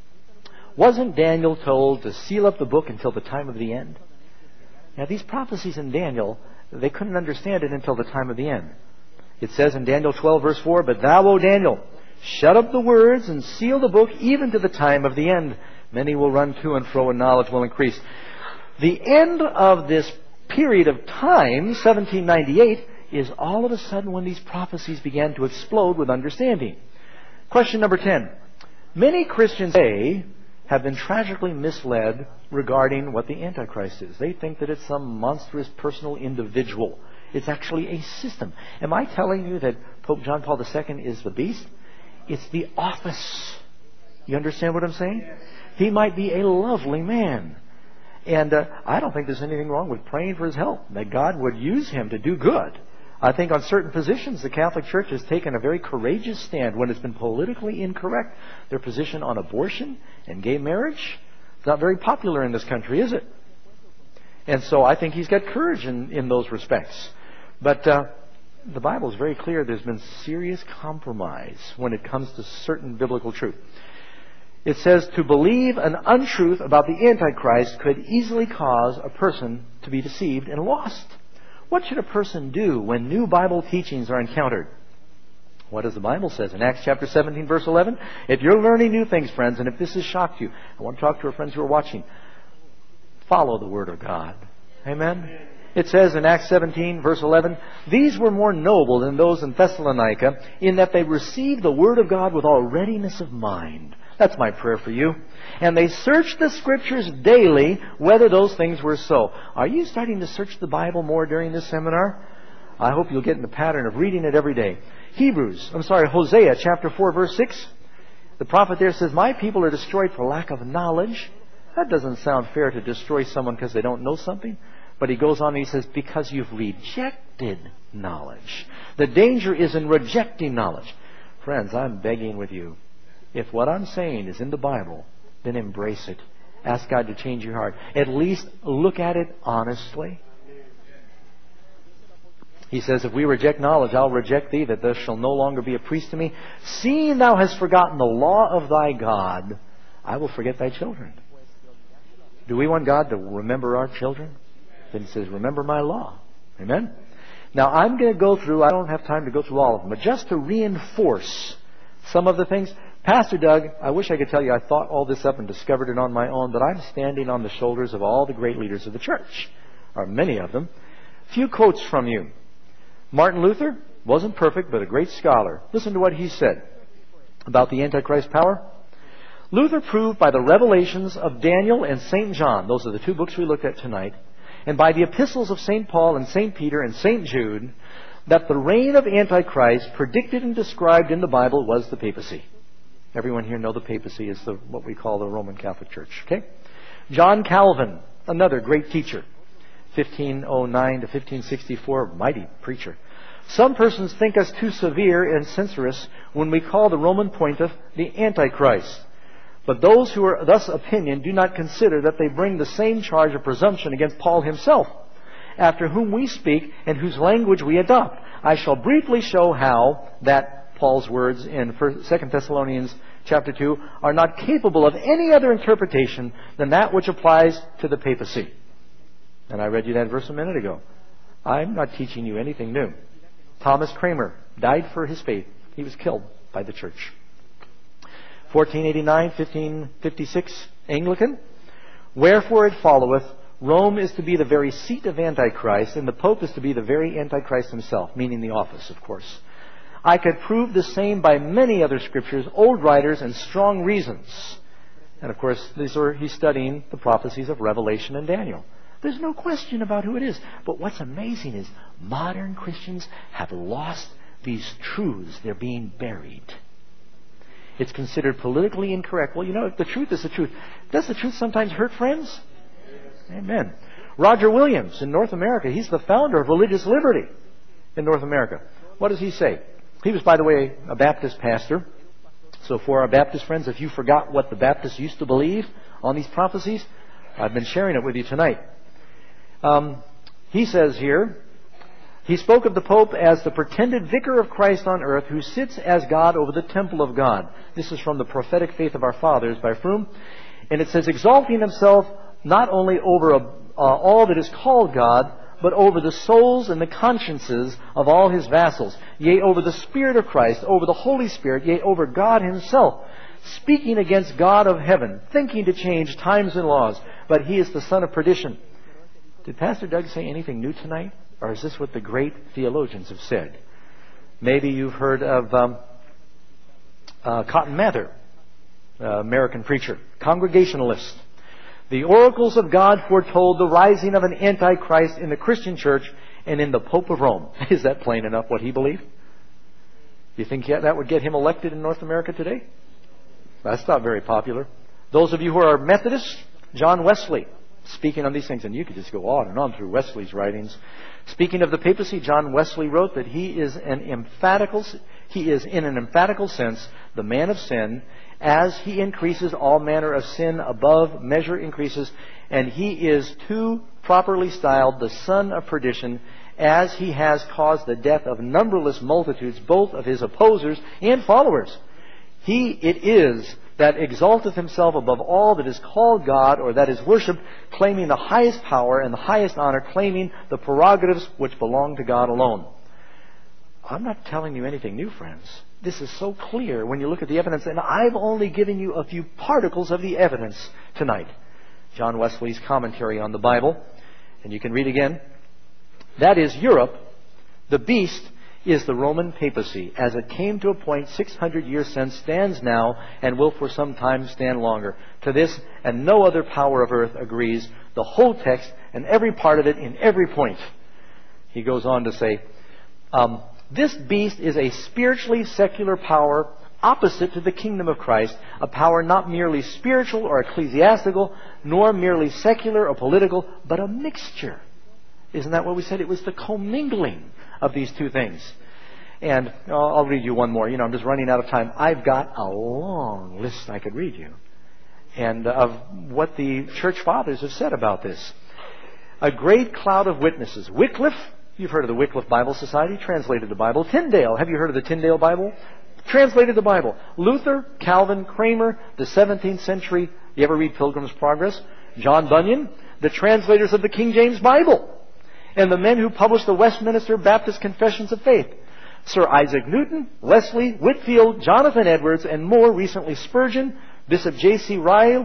Wasn't Daniel told to seal up the book until the time of the end? Now, these prophecies in Daniel, they couldn't understand it until the time of the end. It says in Daniel 12, verse 4, but thou, O Daniel, shut up the words and seal the book even to the time of the end. Many will run to and fro, and knowledge will increase. The end of this period of time, 1798, is all of a sudden when these prophecies began to explode with understanding. Question number 10. Many Christians today have been tragically misled regarding what the Antichrist is. They think that it's some monstrous personal individual. It's actually a system. Am I telling you that Pope John Paul II is the beast? It's the office. You understand what I'm saying? He might be a lovely man. And I don't think there's anything wrong with praying for his help, that God would use him to do good. I think on certain positions, the Catholic Church has taken a very courageous stand when it's been politically incorrect. Their position on abortion and gay marriage is not very popular in this country, is it? And so I think he's got courage in those respects. But the Bible is very clear. There's been serious compromise when it comes to certain biblical truth. It says to believe an untruth about the Antichrist could easily cause a person to be deceived and lost. What should a person do when new Bible teachings are encountered? What does the Bible say? In Acts chapter 17, verse 11, if you're learning new things, friends, and if this has shocked you, I want to talk to our friends who are watching. Follow the Word of God. Amen? It says in Acts 17, verse 11, these were more noble than those in Thessalonica, in that they received the Word of God with all readiness of mind. That's my prayer for you. And they searched the Scriptures daily, whether those things were so. Are you starting to search the Bible more during this seminar? I hope you'll get in the pattern of reading it every day. Hosea chapter 4, verse 6. The prophet there says, my people are destroyed for lack of knowledge. That doesn't sound fair to destroy someone because they don't know something. But he goes on and he says, because you've rejected knowledge. The danger is in rejecting knowledge. Friends, I'm begging with you. If what I'm saying is in the Bible, then embrace it. Ask God to change your heart. At least look at it honestly. He says, if we reject knowledge, I'll reject thee, that thou shalt no longer be a priest to me. Seeing thou hast forgotten the law of thy God, I will forget thy children. Do we want God to remember our children? Then He says, remember my law. Amen? Now, I'm going to go through, I don't have time to go through all of them, but just to reinforce some of the things. Pastor Doug, I wish I could tell you I thought all this up and discovered it on my own, but I'm standing on the shoulders of all the great leaders of the church, or many of them. A few quotes from you. Martin Luther wasn't perfect, but a great scholar. Listen to what he said about the Antichrist power. Luther proved by the revelations of Daniel and St. John, those are the two books we looked at tonight, and by the epistles of St. Paul and St. Peter and St. Jude, that the reign of Antichrist predicted and described in the Bible was the papacy. Everyone here know the papacy is what we call the Roman Catholic Church. Okay? John Calvin, another great teacher. 1509 to 1564, mighty preacher. Some persons think us too severe and censorious when we call the Roman pontiff the Antichrist. But those who are thus opinion do not consider that they bring the same charge of presumption against Paul himself, after whom we speak and whose language we adopt. I shall briefly show how that Paul's words in 2 Thessalonians chapter 2 are not capable of any other interpretation than that which applies to the papacy. And I read you that verse a minute ago. I'm not teaching you anything new. Thomas Cranmer died for his faith. He was killed by the church. 1489, 1556, Anglican. Wherefore it followeth, Rome is to be the very seat of Antichrist, and the Pope is to be the very Antichrist himself, meaning the office, of course. I could prove the same by many other scriptures, old writers, and strong reasons. And of course, he's studying the prophecies of Revelation and Daniel. There's no question about who it is. But what's amazing is modern Christians have lost these truths. They're being buried. It's considered politically incorrect. Well, you know, the truth is the truth. Does the truth sometimes hurt friends? Amen. Roger Williams in North America, he's the founder of Religious Liberty in North America. What does he say? He was, by the way, a Baptist pastor. So for our Baptist friends, if you forgot what the Baptists used to believe on these prophecies, I've been sharing it with you tonight. He says here, he spoke of the Pope as the pretended vicar of Christ on earth who sits as God over the temple of God. This is from the Prophetic Faith of Our Fathers by Froome. And it says, exalting himself not only over all that is called God, but over the souls and the consciences of all his vassals, yea, over the Spirit of Christ, over the Holy Spirit, yea, over God himself, speaking against God of heaven, thinking to change times and laws, but he is the son of perdition. Did Pastor Doug say anything new tonight? Or is this what the great theologians have said? Maybe you've heard of Cotton Mather, American preacher, Congregationalist. The oracles of God foretold the rising of an Antichrist in the Christian church and in the Pope of Rome. Is that plain enough what he believed? You think that would get him elected in North America today? That's not very popular. Those of you who are Methodists, John Wesley, speaking on these things, and you could just go on and on through Wesley's writings. Speaking of the papacy, John Wesley wrote that he is in an emphatical sense the man of sin. As he increases, all manner of sin above measure increases, and he is too properly styled the son of perdition, as he has caused the death of numberless multitudes, both of his opposers and followers. It is that exalteth himself above all that is called God, or that is worshipped, claiming the highest power and the highest honor, claiming the prerogatives which belong to God alone. I'm not telling you anything new, friends. This is so clear when you look at the evidence, and I've only given you a few particles of the evidence tonight. John Wesley's commentary on the Bible, and you can read again. That is Europe. The beast is the Roman papacy, as it came to a point 600 years since, stands now, and will for some time stand longer. To this and no other power of earth agrees the whole text and every part of it in every point. He goes on to say, this beast is a spiritually secular power opposite to the kingdom of Christ, a power not merely spiritual or ecclesiastical, nor merely secular or political, but a mixture. Isn't that what we said? It was the commingling of these two things. And I'll read you one more. I'm just running out of time. I've got a long list I could read you, and of what the church fathers have said about this. A great cloud of witnesses. Wycliffe, you've heard of the Wycliffe Bible Society, translated the Bible. Tyndale, have you heard of the Tyndale Bible? Translated the Bible. Luther, Calvin, Kramer, the 17th century. You ever read Pilgrim's Progress? John Bunyan, the translators of the King James Bible, and the men who published the Westminster Baptist Confessions of Faith. Sir Isaac Newton, Wesley, Whitefield, Jonathan Edwards, and more recently Spurgeon, Bishop J.C. Ryle,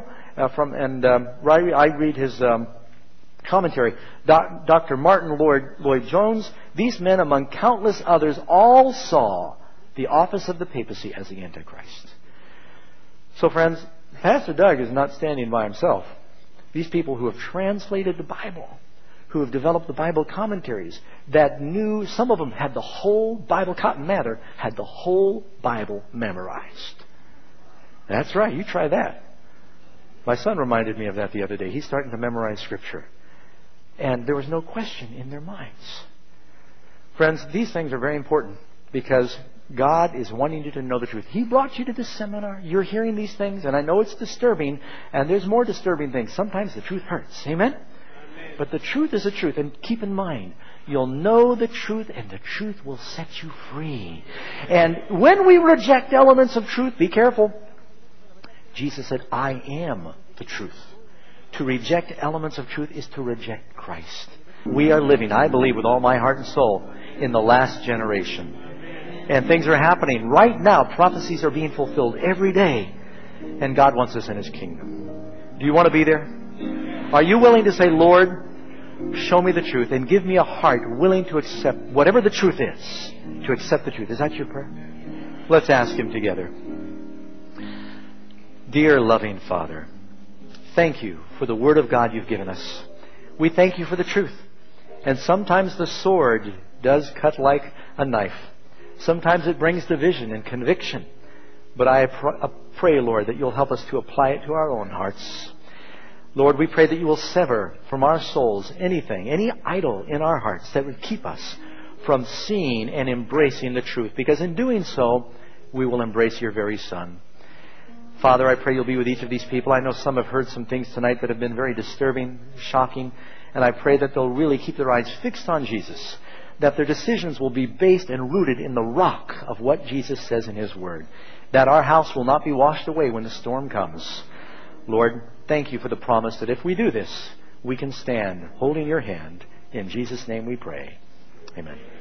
I read his commentary, Dr. Martin Lloyd-Jones. These men, among countless others, all saw the office of the papacy as the Antichrist. So friends, Pastor Doug is not standing by himself. These people who have translated the Bible, who have developed the Bible commentaries, that knew, some of them had the whole Bible, Cotton Mather had the whole Bible memorized. That's right, you try that. My son reminded me of that the other day. He's starting to memorize Scripture. And there was no question in their minds. Friends, these things are very important because God is wanting you to know the truth. He brought you to this seminar. You're hearing these things, and I know it's disturbing, and there's more disturbing things. Sometimes the truth hurts. Amen? But the truth is the truth, and keep in mind, you'll know the truth, and the truth will set you free. And when we reject elements of truth, be careful. Jesus said, I am the truth. To reject elements of truth is to reject Christ. We are living, I believe with all my heart and soul, in the last generation. And things are happening right now. Prophecies are being fulfilled every day. And God wants us in His kingdom. Do you want to be there? Are you willing to say, Lord, show me the truth and give me a heart willing to accept whatever the truth is, to accept the truth? Is that your prayer? Let's ask Him together. Dear loving Father, thank you for the Word of God you've given us. We thank you for the truth. And sometimes the sword does cut like a knife. Sometimes it brings division and conviction. But I pray, Lord, that you'll help us to apply it to our own hearts. Lord, we pray that you will sever from our souls anything, any idol in our hearts that would keep us from seeing and embracing the truth. Because in doing so, we will embrace your very Son. Father, I pray you'll be with each of these people. I know some have heard some things tonight that have been very disturbing, shocking. And I pray that they'll really keep their eyes fixed on Jesus. That their decisions will be based and rooted in the rock of what Jesus says in His Word. That our house will not be washed away when the storm comes. Lord, thank you for the promise that if we do this, we can stand holding your hand. In Jesus' name we pray. Amen.